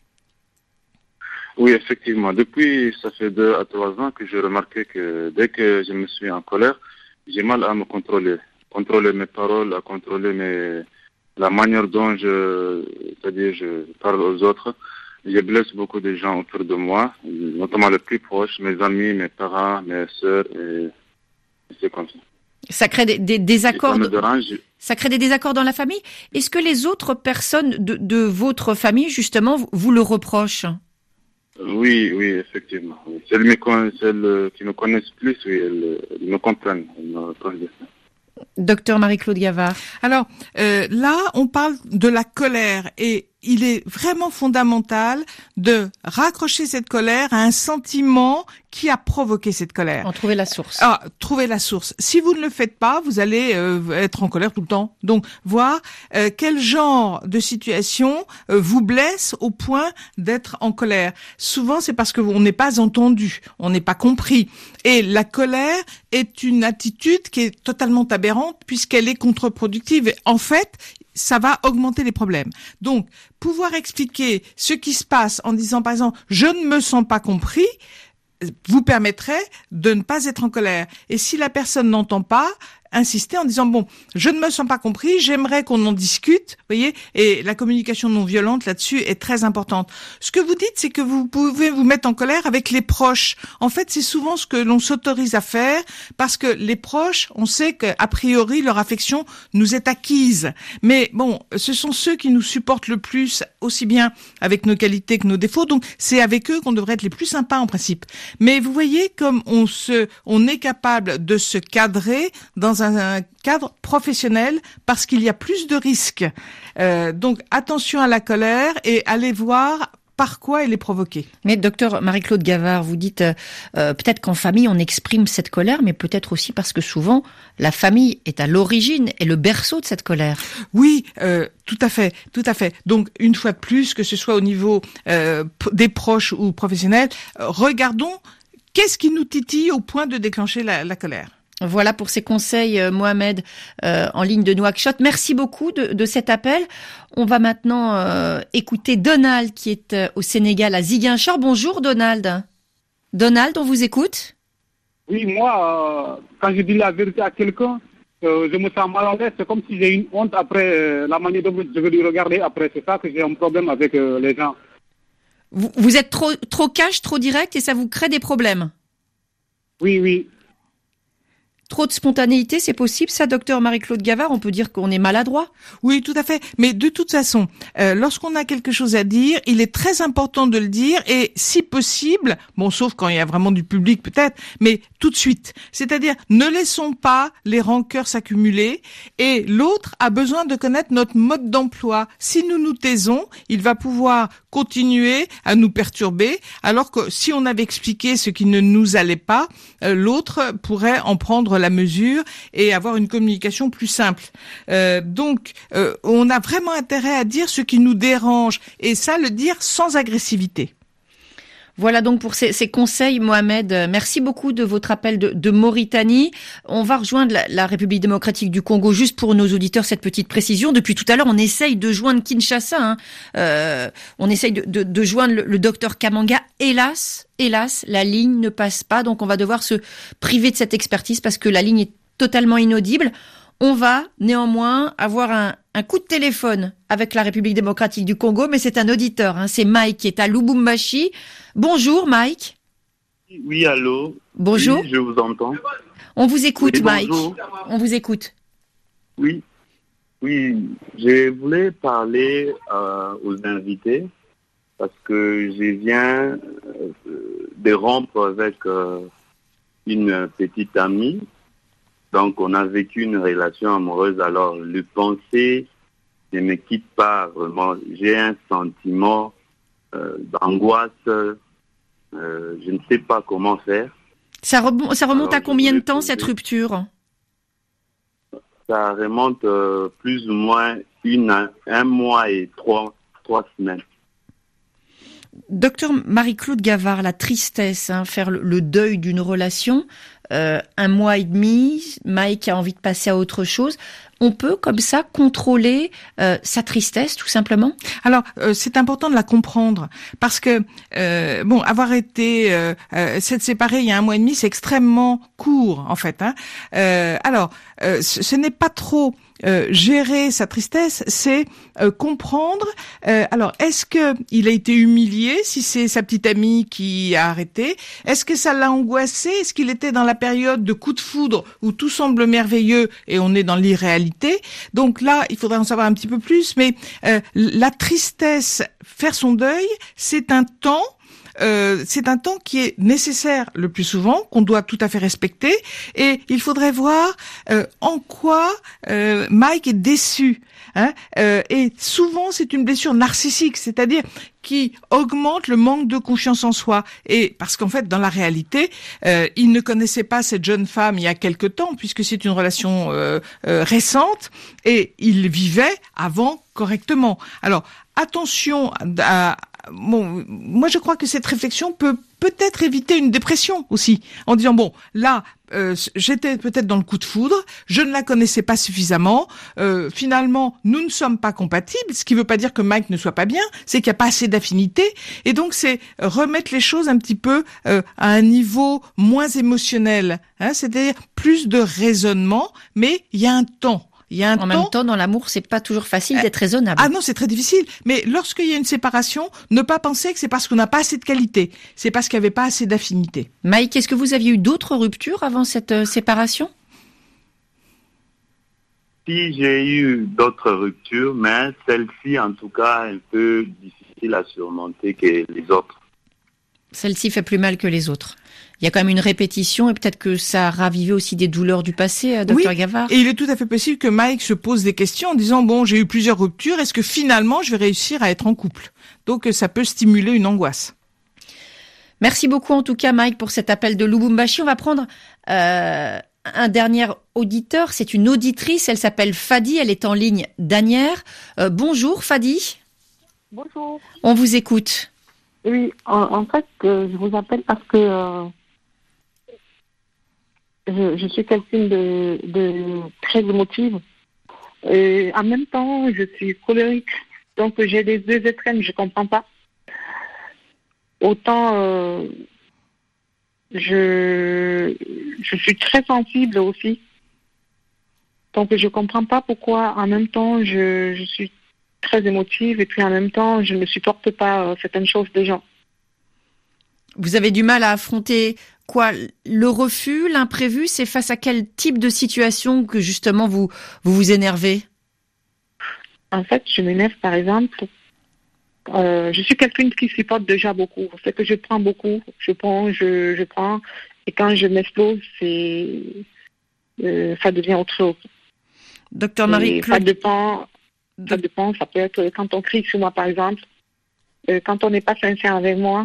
[SPEAKER 14] Oui, effectivement. Depuis, ça fait deux à trois ans que j'ai remarqué que dès que je me suis en colère, j'ai mal à me contrôler. Contrôler mes paroles, à contrôler mes, la manière dont je, c'est-à-dire je parle aux autres. Je blesse beaucoup de gens autour de moi, notamment les plus proches, mes amis, mes parents, mes sœurs, et c'est comme ça.
[SPEAKER 4] Ça crée des, des désaccords.
[SPEAKER 14] Ça me dérange.
[SPEAKER 4] Ça crée des désaccords dans la famille. Est-ce que les autres personnes de, de votre famille, justement, vous le reprochent?
[SPEAKER 14] Oui, oui, effectivement. Celles, celles qui me connaissent plus, oui, elles, elles me comprennent. Elles me reprochent de ça.
[SPEAKER 4] Docteur Marie-Claude Gavard.
[SPEAKER 9] Alors, euh, là, on parle de la colère et il est vraiment fondamental de raccrocher cette colère à un sentiment qui a provoqué cette colère.
[SPEAKER 4] En trouver la source.
[SPEAKER 9] Ah, trouver la source. Si vous ne le faites pas, vous allez euh, être en colère tout le temps. Donc, voir euh, quel genre de situation euh, vous blesse au point d'être en colère. Souvent, c'est parce que on n'est pas entendu, on n'est pas compris. Et la colère est une attitude qui est totalement aberrante puisqu'elle est contre-productive. En fait, ça va augmenter les problèmes. Donc, pouvoir expliquer ce qui se passe en disant, par exemple, je ne me sens pas compris, vous permettrait de ne pas être en colère. Et si la personne n'entend pas, insister en disant, bon, je ne me sens pas compris, j'aimerais qu'on en discute, vous voyez, et la communication non violente là-dessus est très importante. Ce que vous dites, c'est que vous pouvez vous mettre en colère avec les proches. En fait, c'est souvent ce que l'on s'autorise à faire, parce que les proches, on sait qu'a priori, leur affection nous est acquise. Mais bon, ce sont ceux qui nous supportent le plus, aussi bien avec nos qualités que nos défauts, donc c'est avec eux qu'on devrait être les plus sympas en principe. Mais vous voyez comme on se, on est capable de se cadrer dans un cadre professionnel parce qu'il y a plus de risques. Euh, donc attention à la colère et allez voir par quoi elle est provoquée.
[SPEAKER 4] Mais docteur Marie-Claude Gavard, vous dites euh, peut-être qu'en famille on exprime cette colère, mais peut-être aussi parce que souvent la famille est à l'origine et le berceau de cette colère.
[SPEAKER 9] Oui, euh, tout à fait, tout à fait. Donc une fois de plus, que ce soit au niveau euh, des proches ou professionnels, euh, regardons qu'est-ce qui nous titille au point de déclencher la, la colère?
[SPEAKER 4] Voilà pour ces conseils, euh, Mohamed, euh, en ligne de Nouakchott. Merci beaucoup de, de cet appel. On va maintenant euh, écouter Donald qui est euh, au Sénégal, à Ziguinchor. Bonjour Donald. Donald, on vous écoute.
[SPEAKER 15] Oui, moi, euh, quand je dis la vérité à quelqu'un, euh, je me sens mal à l'aise. C'est comme si j'ai une honte après euh, la manière dont je vais lui regarder après. C'est ça que j'ai un problème avec euh, les gens.
[SPEAKER 4] Vous, vous êtes trop, trop cash, trop direct et ça vous crée des problèmes?
[SPEAKER 15] Oui, oui.
[SPEAKER 4] Trop de spontanéité, c'est possible, ça, docteur Marie-Claude Gavard? On peut dire qu'on est maladroit?
[SPEAKER 9] Oui, tout à fait. Mais de toute façon, euh, lorsqu'on a quelque chose à dire, il est très important de le dire et, si possible, bon, sauf quand il y a vraiment du public peut-être, mais tout de suite. C'est-à-dire, ne laissons pas les rancœurs s'accumuler et l'autre a besoin de connaître notre mode d'emploi. Si nous nous taisons, il va pouvoir continuer à nous perturber, alors que si on avait expliqué ce qui ne nous allait pas, euh, l'autre pourrait en prendre la mesure et avoir une communication plus simple. Euh, donc, euh, on a vraiment intérêt à dire ce qui nous dérange et ça, le dire sans agressivité.
[SPEAKER 4] Voilà donc pour ces, ces conseils, Mohamed. Merci beaucoup de votre appel de, de Mauritanie. On va rejoindre la, la République démocratique du Congo. Juste pour nos auditeurs, cette petite précision. Depuis tout à l'heure, on essaye de joindre Kinshasa. Hein. Euh, on essaye de, de, de joindre le, le docteur Kamanga. Hélas, hélas, la ligne ne passe pas. Donc on va devoir se priver de cette expertise parce que la ligne est totalement inaudible. On va néanmoins avoir un, un coup de téléphone avec la République démocratique du Congo, mais c'est un auditeur, hein, c'est Mike qui est à Lubumbashi. Bonjour Mike.
[SPEAKER 16] Oui, allô.
[SPEAKER 4] Bonjour.
[SPEAKER 16] Oui, je vous entends.
[SPEAKER 4] On vous écoute,
[SPEAKER 16] Oui,
[SPEAKER 4] Mike.
[SPEAKER 16] bonjour.
[SPEAKER 4] On vous écoute.
[SPEAKER 16] Oui, oui. Je voulais parler euh, aux invités parce que je viens euh, de rompre avec euh, une petite amie. Donc, on a vécu une relation amoureuse. Alors, le pensée ne me quitte pas vraiment. J'ai un sentiment euh, d'angoisse. Euh, je ne sais pas comment faire.
[SPEAKER 4] Ça remonte, ça remonte
[SPEAKER 16] Alors,
[SPEAKER 4] à combien de temps,
[SPEAKER 16] poser...
[SPEAKER 4] cette rupture?
[SPEAKER 16] Ça remonte euh, plus ou moins une, un mois et trois, trois semaines.
[SPEAKER 4] Docteur Marie-Claude Gavard, la tristesse, hein, faire le, le deuil d'une relation, euh, un mois et demi, Mike a envie de passer à autre chose. On peut comme ça contrôler euh, sa tristesse, tout simplement?
[SPEAKER 9] Alors, euh, c'est important de la comprendre parce que euh, bon, avoir été euh, euh, s'être séparé il y a un mois et demi, c'est extrêmement court en fait. Hein. Euh, alors, euh, ce, ce n'est pas trop euh, gérer sa tristesse, c'est euh, comprendre. Euh, alors, est-ce que il a été humilié si c'est sa petite amie qui a arrêté? Est-ce que ça l'a angoissé? Est-ce qu'il était dans la période de coup de foudre où tout semble merveilleux et on est dans l'irréalité? Donc là, il faudrait en savoir un petit peu plus, mais euh, la tristesse, faire son deuil, c'est un temps, euh, c'est un temps qui est nécessaire le plus souvent, qu'on doit tout à fait respecter, et il faudrait voir euh, en quoi euh, Mike est déçu. Hein, euh, et souvent, c'est une blessure narcissique, c'est-à-dire qui augmente le manque de confiance en soi. Et parce qu'en fait, dans la réalité, euh, il ne connaissait pas cette jeune femme il y a quelque temps, puisque c'est une relation euh, euh, récente, et il vivait avant correctement. Alors, attention à... Bon, moi je crois que cette réflexion peut peut-être éviter une dépression aussi, en disant bon, là, euh, j'étais peut-être dans le coup de foudre, je ne la connaissais pas suffisamment, euh, finalement, nous ne sommes pas compatibles, ce qui ne veut pas dire que Mike ne soit pas bien, c'est qu'il n'y a pas assez d'affinité, et donc c'est remettre les choses un petit peu euh, à un niveau moins émotionnel, hein, c'est-à-dire plus de raisonnement, mais il y a un temps. Il y a un
[SPEAKER 4] en
[SPEAKER 9] temps...
[SPEAKER 4] même temps, dans l'amour, c'est pas toujours facile d'être raisonnable.
[SPEAKER 9] Ah non, c'est très difficile. Mais lorsqu'il y a une séparation, ne pas penser que c'est parce qu'on n'a pas assez de qualité. C'est parce qu'il n'y avait pas assez d'affinité.
[SPEAKER 4] Mike, est-ce que vous aviez eu d'autres ruptures avant cette euh, séparation?
[SPEAKER 16] Si j'ai eu d'autres ruptures, mais celle-ci, en tout cas, un peu difficile à surmonter que les autres.
[SPEAKER 4] Celle-ci fait plus mal que les autres. Il y a quand même une répétition et peut-être que ça a ravivé aussi des douleurs du passé, docteur
[SPEAKER 9] Oui,
[SPEAKER 4] Gavard.
[SPEAKER 9] Et il est tout à fait possible que Mike se pose des questions en disant bon, j'ai eu plusieurs ruptures, est-ce que finalement je vais réussir à être en couple? Donc ça peut stimuler une angoisse.
[SPEAKER 4] Merci beaucoup en tout cas Mike pour cet appel de Lubumbashi. On va prendre euh, un dernier auditeur, c'est une auditrice, elle s'appelle Fadi, elle est en ligne d'Anières. Euh, bonjour Fadi.
[SPEAKER 17] Bonjour.
[SPEAKER 4] On vous écoute.
[SPEAKER 17] Oui, en, en fait, euh, je vous appelle parce que euh, je, je suis quelqu'un de, de très émotive. Et en même temps, je suis colérique. Donc, j'ai les deux extrêmes, je ne comprends pas. Autant, euh, je, je suis très sensible aussi. Donc, je ne comprends pas pourquoi, en même temps, je, je suis très émotive et puis en même temps, je ne supporte pas euh, certaines choses des gens.
[SPEAKER 4] Vous avez du mal à affronter quoi? Le refus, l'imprévu, c'est face à quel type de situation que justement vous vous, vous énervez?
[SPEAKER 17] En fait, je m'énerve par exemple. Euh, je suis quelqu'un qui supporte déjà beaucoup. C'est que je prends beaucoup. Je prends, je, je prends. Et quand je m'explose, c'est, euh, ça devient autre chose.
[SPEAKER 4] Docteur Marie-Claude.
[SPEAKER 17] Ça dépend, ça dépend. Ça peut être quand on crie sur moi, par exemple. Euh, quand on n'est pas sincère avec moi.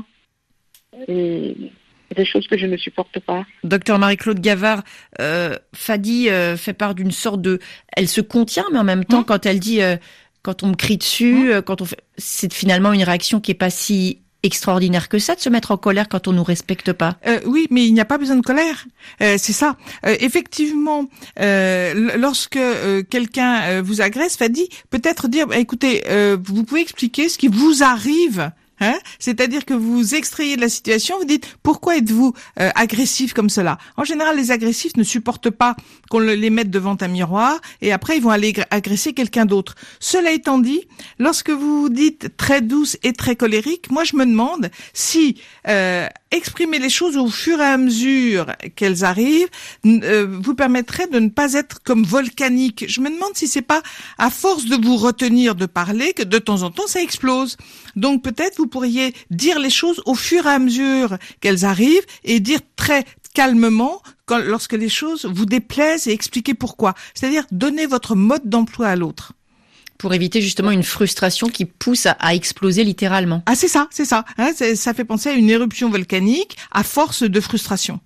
[SPEAKER 17] Et des choses que je ne supporte pas.
[SPEAKER 4] Docteur Marie-Claude Gavard, euh, Fadi euh, fait part d'une sorte de... Elle se contient, mais en même temps, mmh. quand elle dit... Euh, quand on me crie dessus, mmh. quand on fait... c'est finalement une réaction qui est pas si extraordinaire que ça, de se mettre en colère quand on nous respecte pas.
[SPEAKER 9] Euh, oui, mais il n'y a pas besoin de colère. Euh, c'est ça. Euh, effectivement, euh, lorsque euh, quelqu'un euh, vous agresse, Fadi, peut-être dire, bah, écoutez, euh, vous pouvez expliquer ce qui vous arrive. Hein? C'est-à-dire que vous extrayez de la situation, vous dites pourquoi êtes-vous euh, agressif comme cela? En général, les agressifs ne supportent pas qu'on le, les mette devant un miroir et après ils vont aller agresser quelqu'un d'autre. Cela étant dit, lorsque vous vous dites très douce et très colérique, moi je me demande si euh, exprimer les choses au fur et à mesure qu'elles arrivent euh, vous permettrait de ne pas être comme volcanique. Je me demande si c'est pas à force de vous retenir de parler que de temps en temps ça explose. Donc peut-être vous pourriez dire les choses au fur et à mesure qu'elles arrivent et dire très calmement quand, lorsque les choses vous déplaisent et expliquer pourquoi. C'est-à-dire donner votre mode d'emploi à l'autre.
[SPEAKER 4] Pour éviter justement une frustration qui pousse à, à exploser littéralement.
[SPEAKER 9] Ah c'est ça, c'est ça. Hein, c'est, ça fait penser à une éruption volcanique à force de frustration.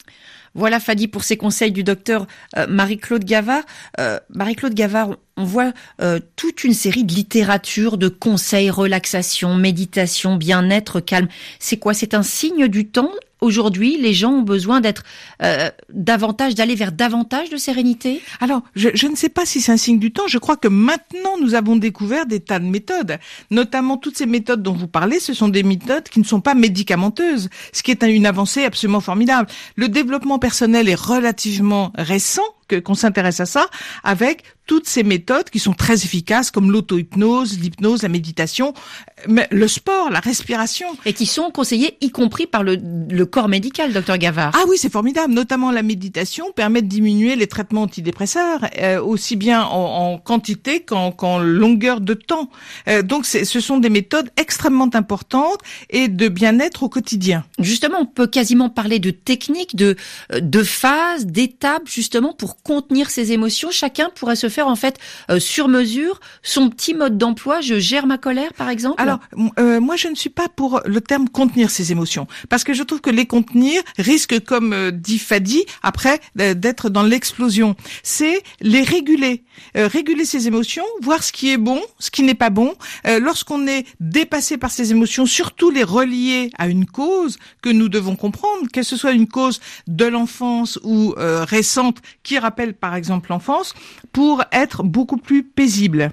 [SPEAKER 4] Voilà Fadi pour ces conseils du docteur euh, Marie-Claude Gavard. Euh, Marie-Claude Gavard, on voit euh, toute une série de littérature, de conseils, relaxation, méditation, bien-être, calme. C'est quoi? C'est un signe du temps? Aujourd'hui, les gens ont besoin d'être euh, davantage, d'aller vers davantage de sérénité?
[SPEAKER 9] Alors, je, je ne sais pas si c'est un signe du temps. Je crois que maintenant, nous avons découvert des tas de méthodes. Notamment, toutes ces méthodes dont vous parlez, ce sont des méthodes qui ne sont pas médicamenteuses, ce qui est une avancée absolument formidable. Le développement personnel est relativement récent, que, qu'on s'intéresse à ça, avec toutes ces méthodes qui sont très efficaces, comme l'auto-hypnose, l'hypnose, la méditation, mais le sport, la respiration.
[SPEAKER 4] Et qui sont conseillés, y compris par le, le corps médical, docteur Gavard.
[SPEAKER 9] Ah oui, c'est formidable. Notamment la méditation permet de diminuer les traitements antidépresseurs, euh, aussi bien en, en quantité qu'en, qu'en longueur de temps. Euh, donc c'est, ce sont des méthodes extrêmement importantes et de bien-être au quotidien.
[SPEAKER 4] Justement, on peut quasiment parler de techniques, de, de phases, d'étapes, justement, pour contenir ses émotions. Chacun pourrait se faire en fait euh, sur mesure son petit mode d'emploi. Je gère ma colère, par exemple.
[SPEAKER 9] Alors euh, moi je ne suis pas pour le terme contenir ses émotions, parce que je trouve que les contenir risque, comme euh, dit Fadi, après euh, d'être dans l'explosion. C'est les réguler, euh, réguler ses émotions, voir ce qui est bon, ce qui n'est pas bon. Euh, lorsqu'on est dépassé par ses émotions, surtout les relier à une cause que nous devons comprendre, que ce soit une cause de l'enfance ou euh, récente qui rappelle par exemple l'enfance, pour être beaucoup plus paisible.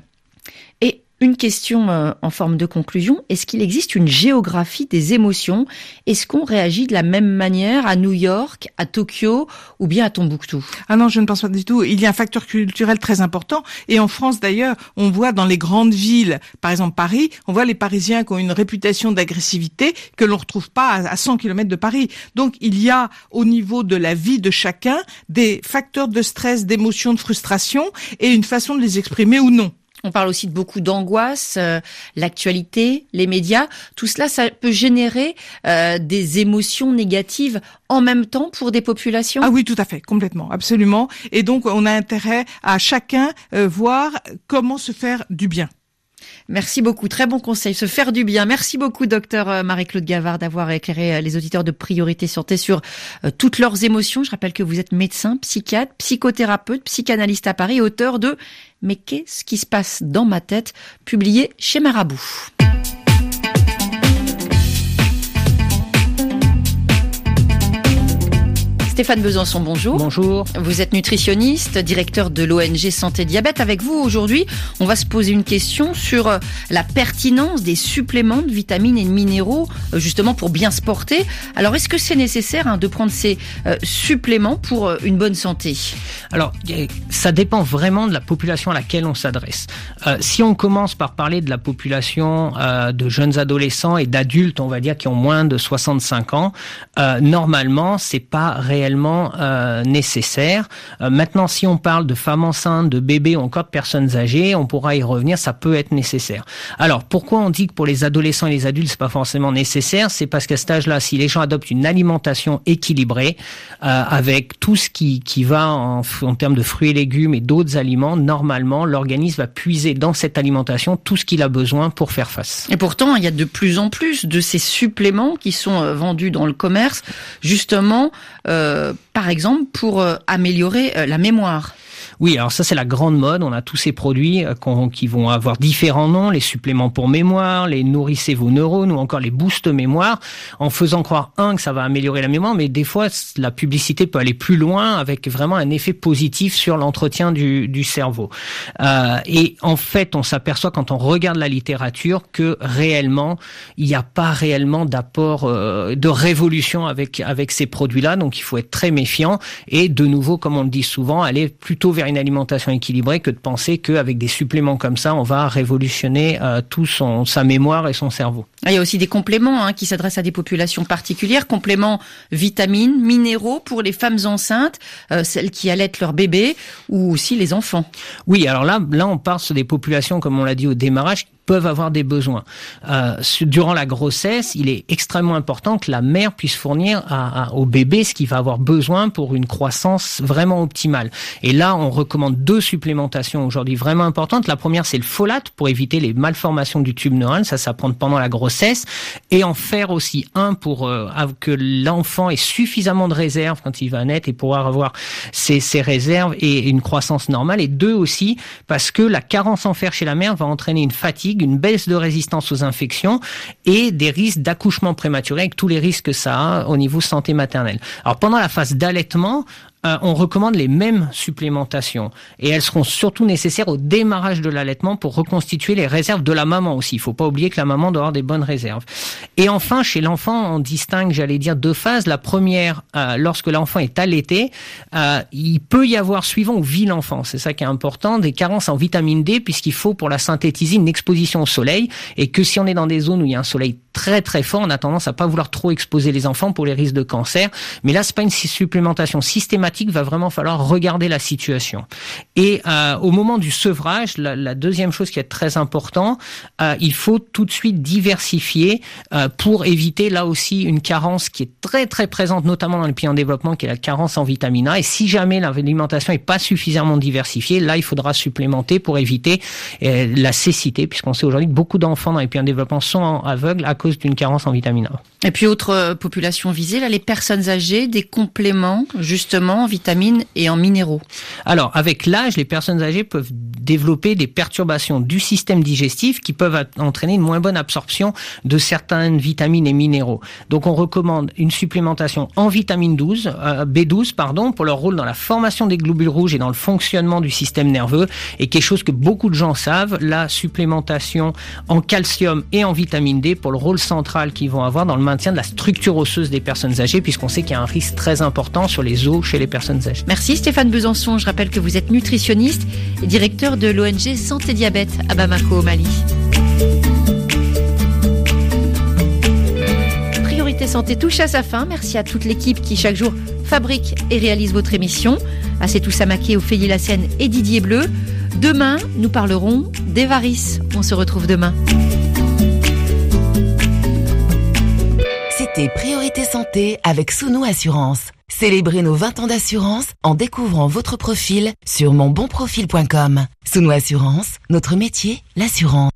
[SPEAKER 4] Et une question euh, en forme de conclusion, est-ce qu'il existe une géographie des émotions? Est-ce qu'on réagit de la même manière à New York, à Tokyo ou bien à Tombouctou?
[SPEAKER 9] Ah non, je ne pense pas du tout. Il y a un facteur culturel très important, et en France d'ailleurs, on voit dans les grandes villes, par exemple Paris, on voit les Parisiens qui ont une réputation d'agressivité que l'on retrouve pas à cent kilomètres de Paris. Donc il y a au niveau de la vie de chacun des facteurs de stress, d'émotion, de frustration et une façon de les exprimer ou non.
[SPEAKER 4] On parle aussi de beaucoup d'angoisse, euh, l'actualité, les médias. Tout cela, ça peut générer euh, des émotions négatives en même temps pour des populations.
[SPEAKER 9] Ah oui, tout à fait, complètement, absolument. Et donc, on a intérêt à chacun euh, voir comment se faire du bien.
[SPEAKER 4] Merci beaucoup, très bon conseil, se faire du bien. Merci beaucoup, docteur Marie-Claude Gavard, d'avoir éclairé les auditeurs de Priorité Santé sur euh, toutes leurs émotions. Je rappelle que vous êtes médecin, psychiatre, psychothérapeute, psychanalyste à Paris, auteur de « Mais qu'est-ce qui se passe dans ma tête ?» publié chez Marabout. Stéphane Besançon, bonjour.
[SPEAKER 18] Bonjour.
[SPEAKER 4] Vous êtes nutritionniste, directeur de l'O N G Santé Diabète. Avec vous, aujourd'hui, on va se poser une question sur la pertinence des suppléments de vitamines et de minéraux, justement pour bien se porter. Alors, est-ce que c'est nécessaire hein, de prendre ces euh, suppléments pour euh, une bonne santé ?
[SPEAKER 18] Alors, ça dépend vraiment de la population à laquelle on s'adresse. Euh, si on commence par parler de la population euh, de jeunes adolescents et d'adultes, on va dire, qui ont moins de soixante-cinq ans, euh, normalement, c'est pas réellement euh, nécessaire. Euh, maintenant, si on parle de femmes enceintes, de bébés ou encore de personnes âgées, on pourra y revenir, ça peut être nécessaire. Alors, pourquoi on dit que pour les adolescents et les adultes, c'est pas forcément nécessaire ? C'est parce qu'à cet âge-là, si les gens adoptent une alimentation équilibrée, euh, avec tout ce qui, qui va en, en termes de fruits et légumes et d'autres aliments, normalement, l'organisme va puiser dans cette alimentation tout ce qu'il a besoin pour faire face.
[SPEAKER 4] Et pourtant, il y a de plus en plus de ces suppléments qui sont vendus dans le commerce, justement, euh, par exemple, pour euh, améliorer euh, la mémoire.
[SPEAKER 18] Oui, alors ça c'est la grande mode, on a tous ces produits qu'on, qui vont avoir différents noms, les suppléments pour mémoire, les nourrissez vos neurones ou encore les boosts mémoire, en faisant croire, un, que ça va améliorer la mémoire, mais des fois la publicité peut aller plus loin avec vraiment un effet positif sur l'entretien du, du cerveau. Euh, et en fait, on s'aperçoit quand on regarde la littérature que réellement, il n'y a pas réellement d'apport euh, de révolution avec, avec ces produits-là, donc il faut être très méfiant et de nouveau, comme on le dit souvent, aller plutôt vers une alimentation équilibrée que de penser qu'avec des suppléments comme ça, on va révolutionner euh, tout son, sa mémoire et son cerveau.
[SPEAKER 4] Il y a aussi des compléments hein, qui s'adressent à des populations particulières, compléments vitamines, minéraux pour les femmes enceintes, euh, celles qui allaitent leur bébé ou aussi les enfants.
[SPEAKER 18] Oui, alors là, là on parle sur des populations, comme on l'a dit au démarrage, peuvent avoir des besoins. Euh, durant la grossesse, il est extrêmement important que la mère puisse fournir à, à, au bébé ce qu'il va avoir besoin pour une croissance vraiment optimale. Et là, on recommande deux supplémentations aujourd'hui vraiment importantes. La première, c'est le folate pour éviter les malformations du tube neural. Ça, ça prend pendant la grossesse. Et en faire aussi un pour euh, que l'enfant ait suffisamment de réserves quand il va naître et pouvoir avoir ses, ses réserves et une croissance normale. Et deux aussi, parce que la carence en fer chez la mère va entraîner une fatigue, une baisse de résistance aux infections et des risques d'accouchement prématuré avec tous les risques que ça a au niveau santé maternelle. Alors pendant la phase d'allaitement, Euh, on recommande les mêmes supplémentations et elles seront surtout nécessaires au démarrage de l'allaitement pour reconstituer les réserves de la maman aussi. Il faut pas oublier que la maman doit avoir des bonnes réserves. Et enfin, chez l'enfant, on distingue, j'allais dire, deux phases. La première, euh, lorsque l'enfant est allaité, euh, il peut y avoir, suivant où vit l'enfant, c'est ça qui est important, des carences en vitamine D puisqu'il faut pour la synthétiser une exposition au soleil et que si on est dans des zones où il y a un soleil très très fort, on a tendance à pas vouloir trop exposer les enfants pour les risques de cancer. Mais là, c'est pas une supplémentation systématique. Va vraiment falloir regarder la situation. Et euh, au moment du sevrage, la, la deuxième chose qui est très important, euh, il faut tout de suite diversifier euh, pour éviter là aussi une carence qui est très très présente, notamment dans les pays en développement, qui est la carence en vitamine A. Et si jamais l'alimentation est pas suffisamment diversifiée, là il faudra supplémenter pour éviter euh, la cécité, puisqu'on sait aujourd'hui que beaucoup d'enfants dans les pays en développement sont aveugles à cause d'une carence en vitamine A.
[SPEAKER 4] Et puis autre euh, population visée, là les personnes âgées, des compléments justement en vitamines et en minéraux.
[SPEAKER 18] Alors, avec l'âge, les personnes âgées peuvent développer des perturbations du système digestif qui peuvent entraîner une moins bonne absorption de certaines vitamines et minéraux. Donc, on recommande une supplémentation en vitamine douze, euh, B douze, pardon, pour leur rôle dans la formation des globules rouges et dans le fonctionnement du système nerveux. Et quelque chose que beaucoup de gens savent, la supplémentation en calcium et en vitamine D pour le rôle central qu'ils vont avoir dans le maintien de la structure osseuse des personnes âgées, puisqu'on sait qu'il y a un risque très important sur les os chez les personnes âgées.
[SPEAKER 4] Merci Stéphane Besançon. Je rappelle que vous êtes nutritionniste et directeur de l'O N G Santé Diabète à Bamako au Mali. Priorité Santé touche à sa fin. Merci à toute l'équipe qui chaque jour fabrique et réalise votre émission. À Setou Samaké, Ophélie Lassène et Didier Bleu. Demain, nous parlerons des varices. On se retrouve demain.
[SPEAKER 1] C'était Priorité Santé avec Sounou Assurance. Célébrez nos vingt ans d'assurance en découvrant votre profil sur mon bon profil point com. Sounou Assurance, notre métier, l'assurance.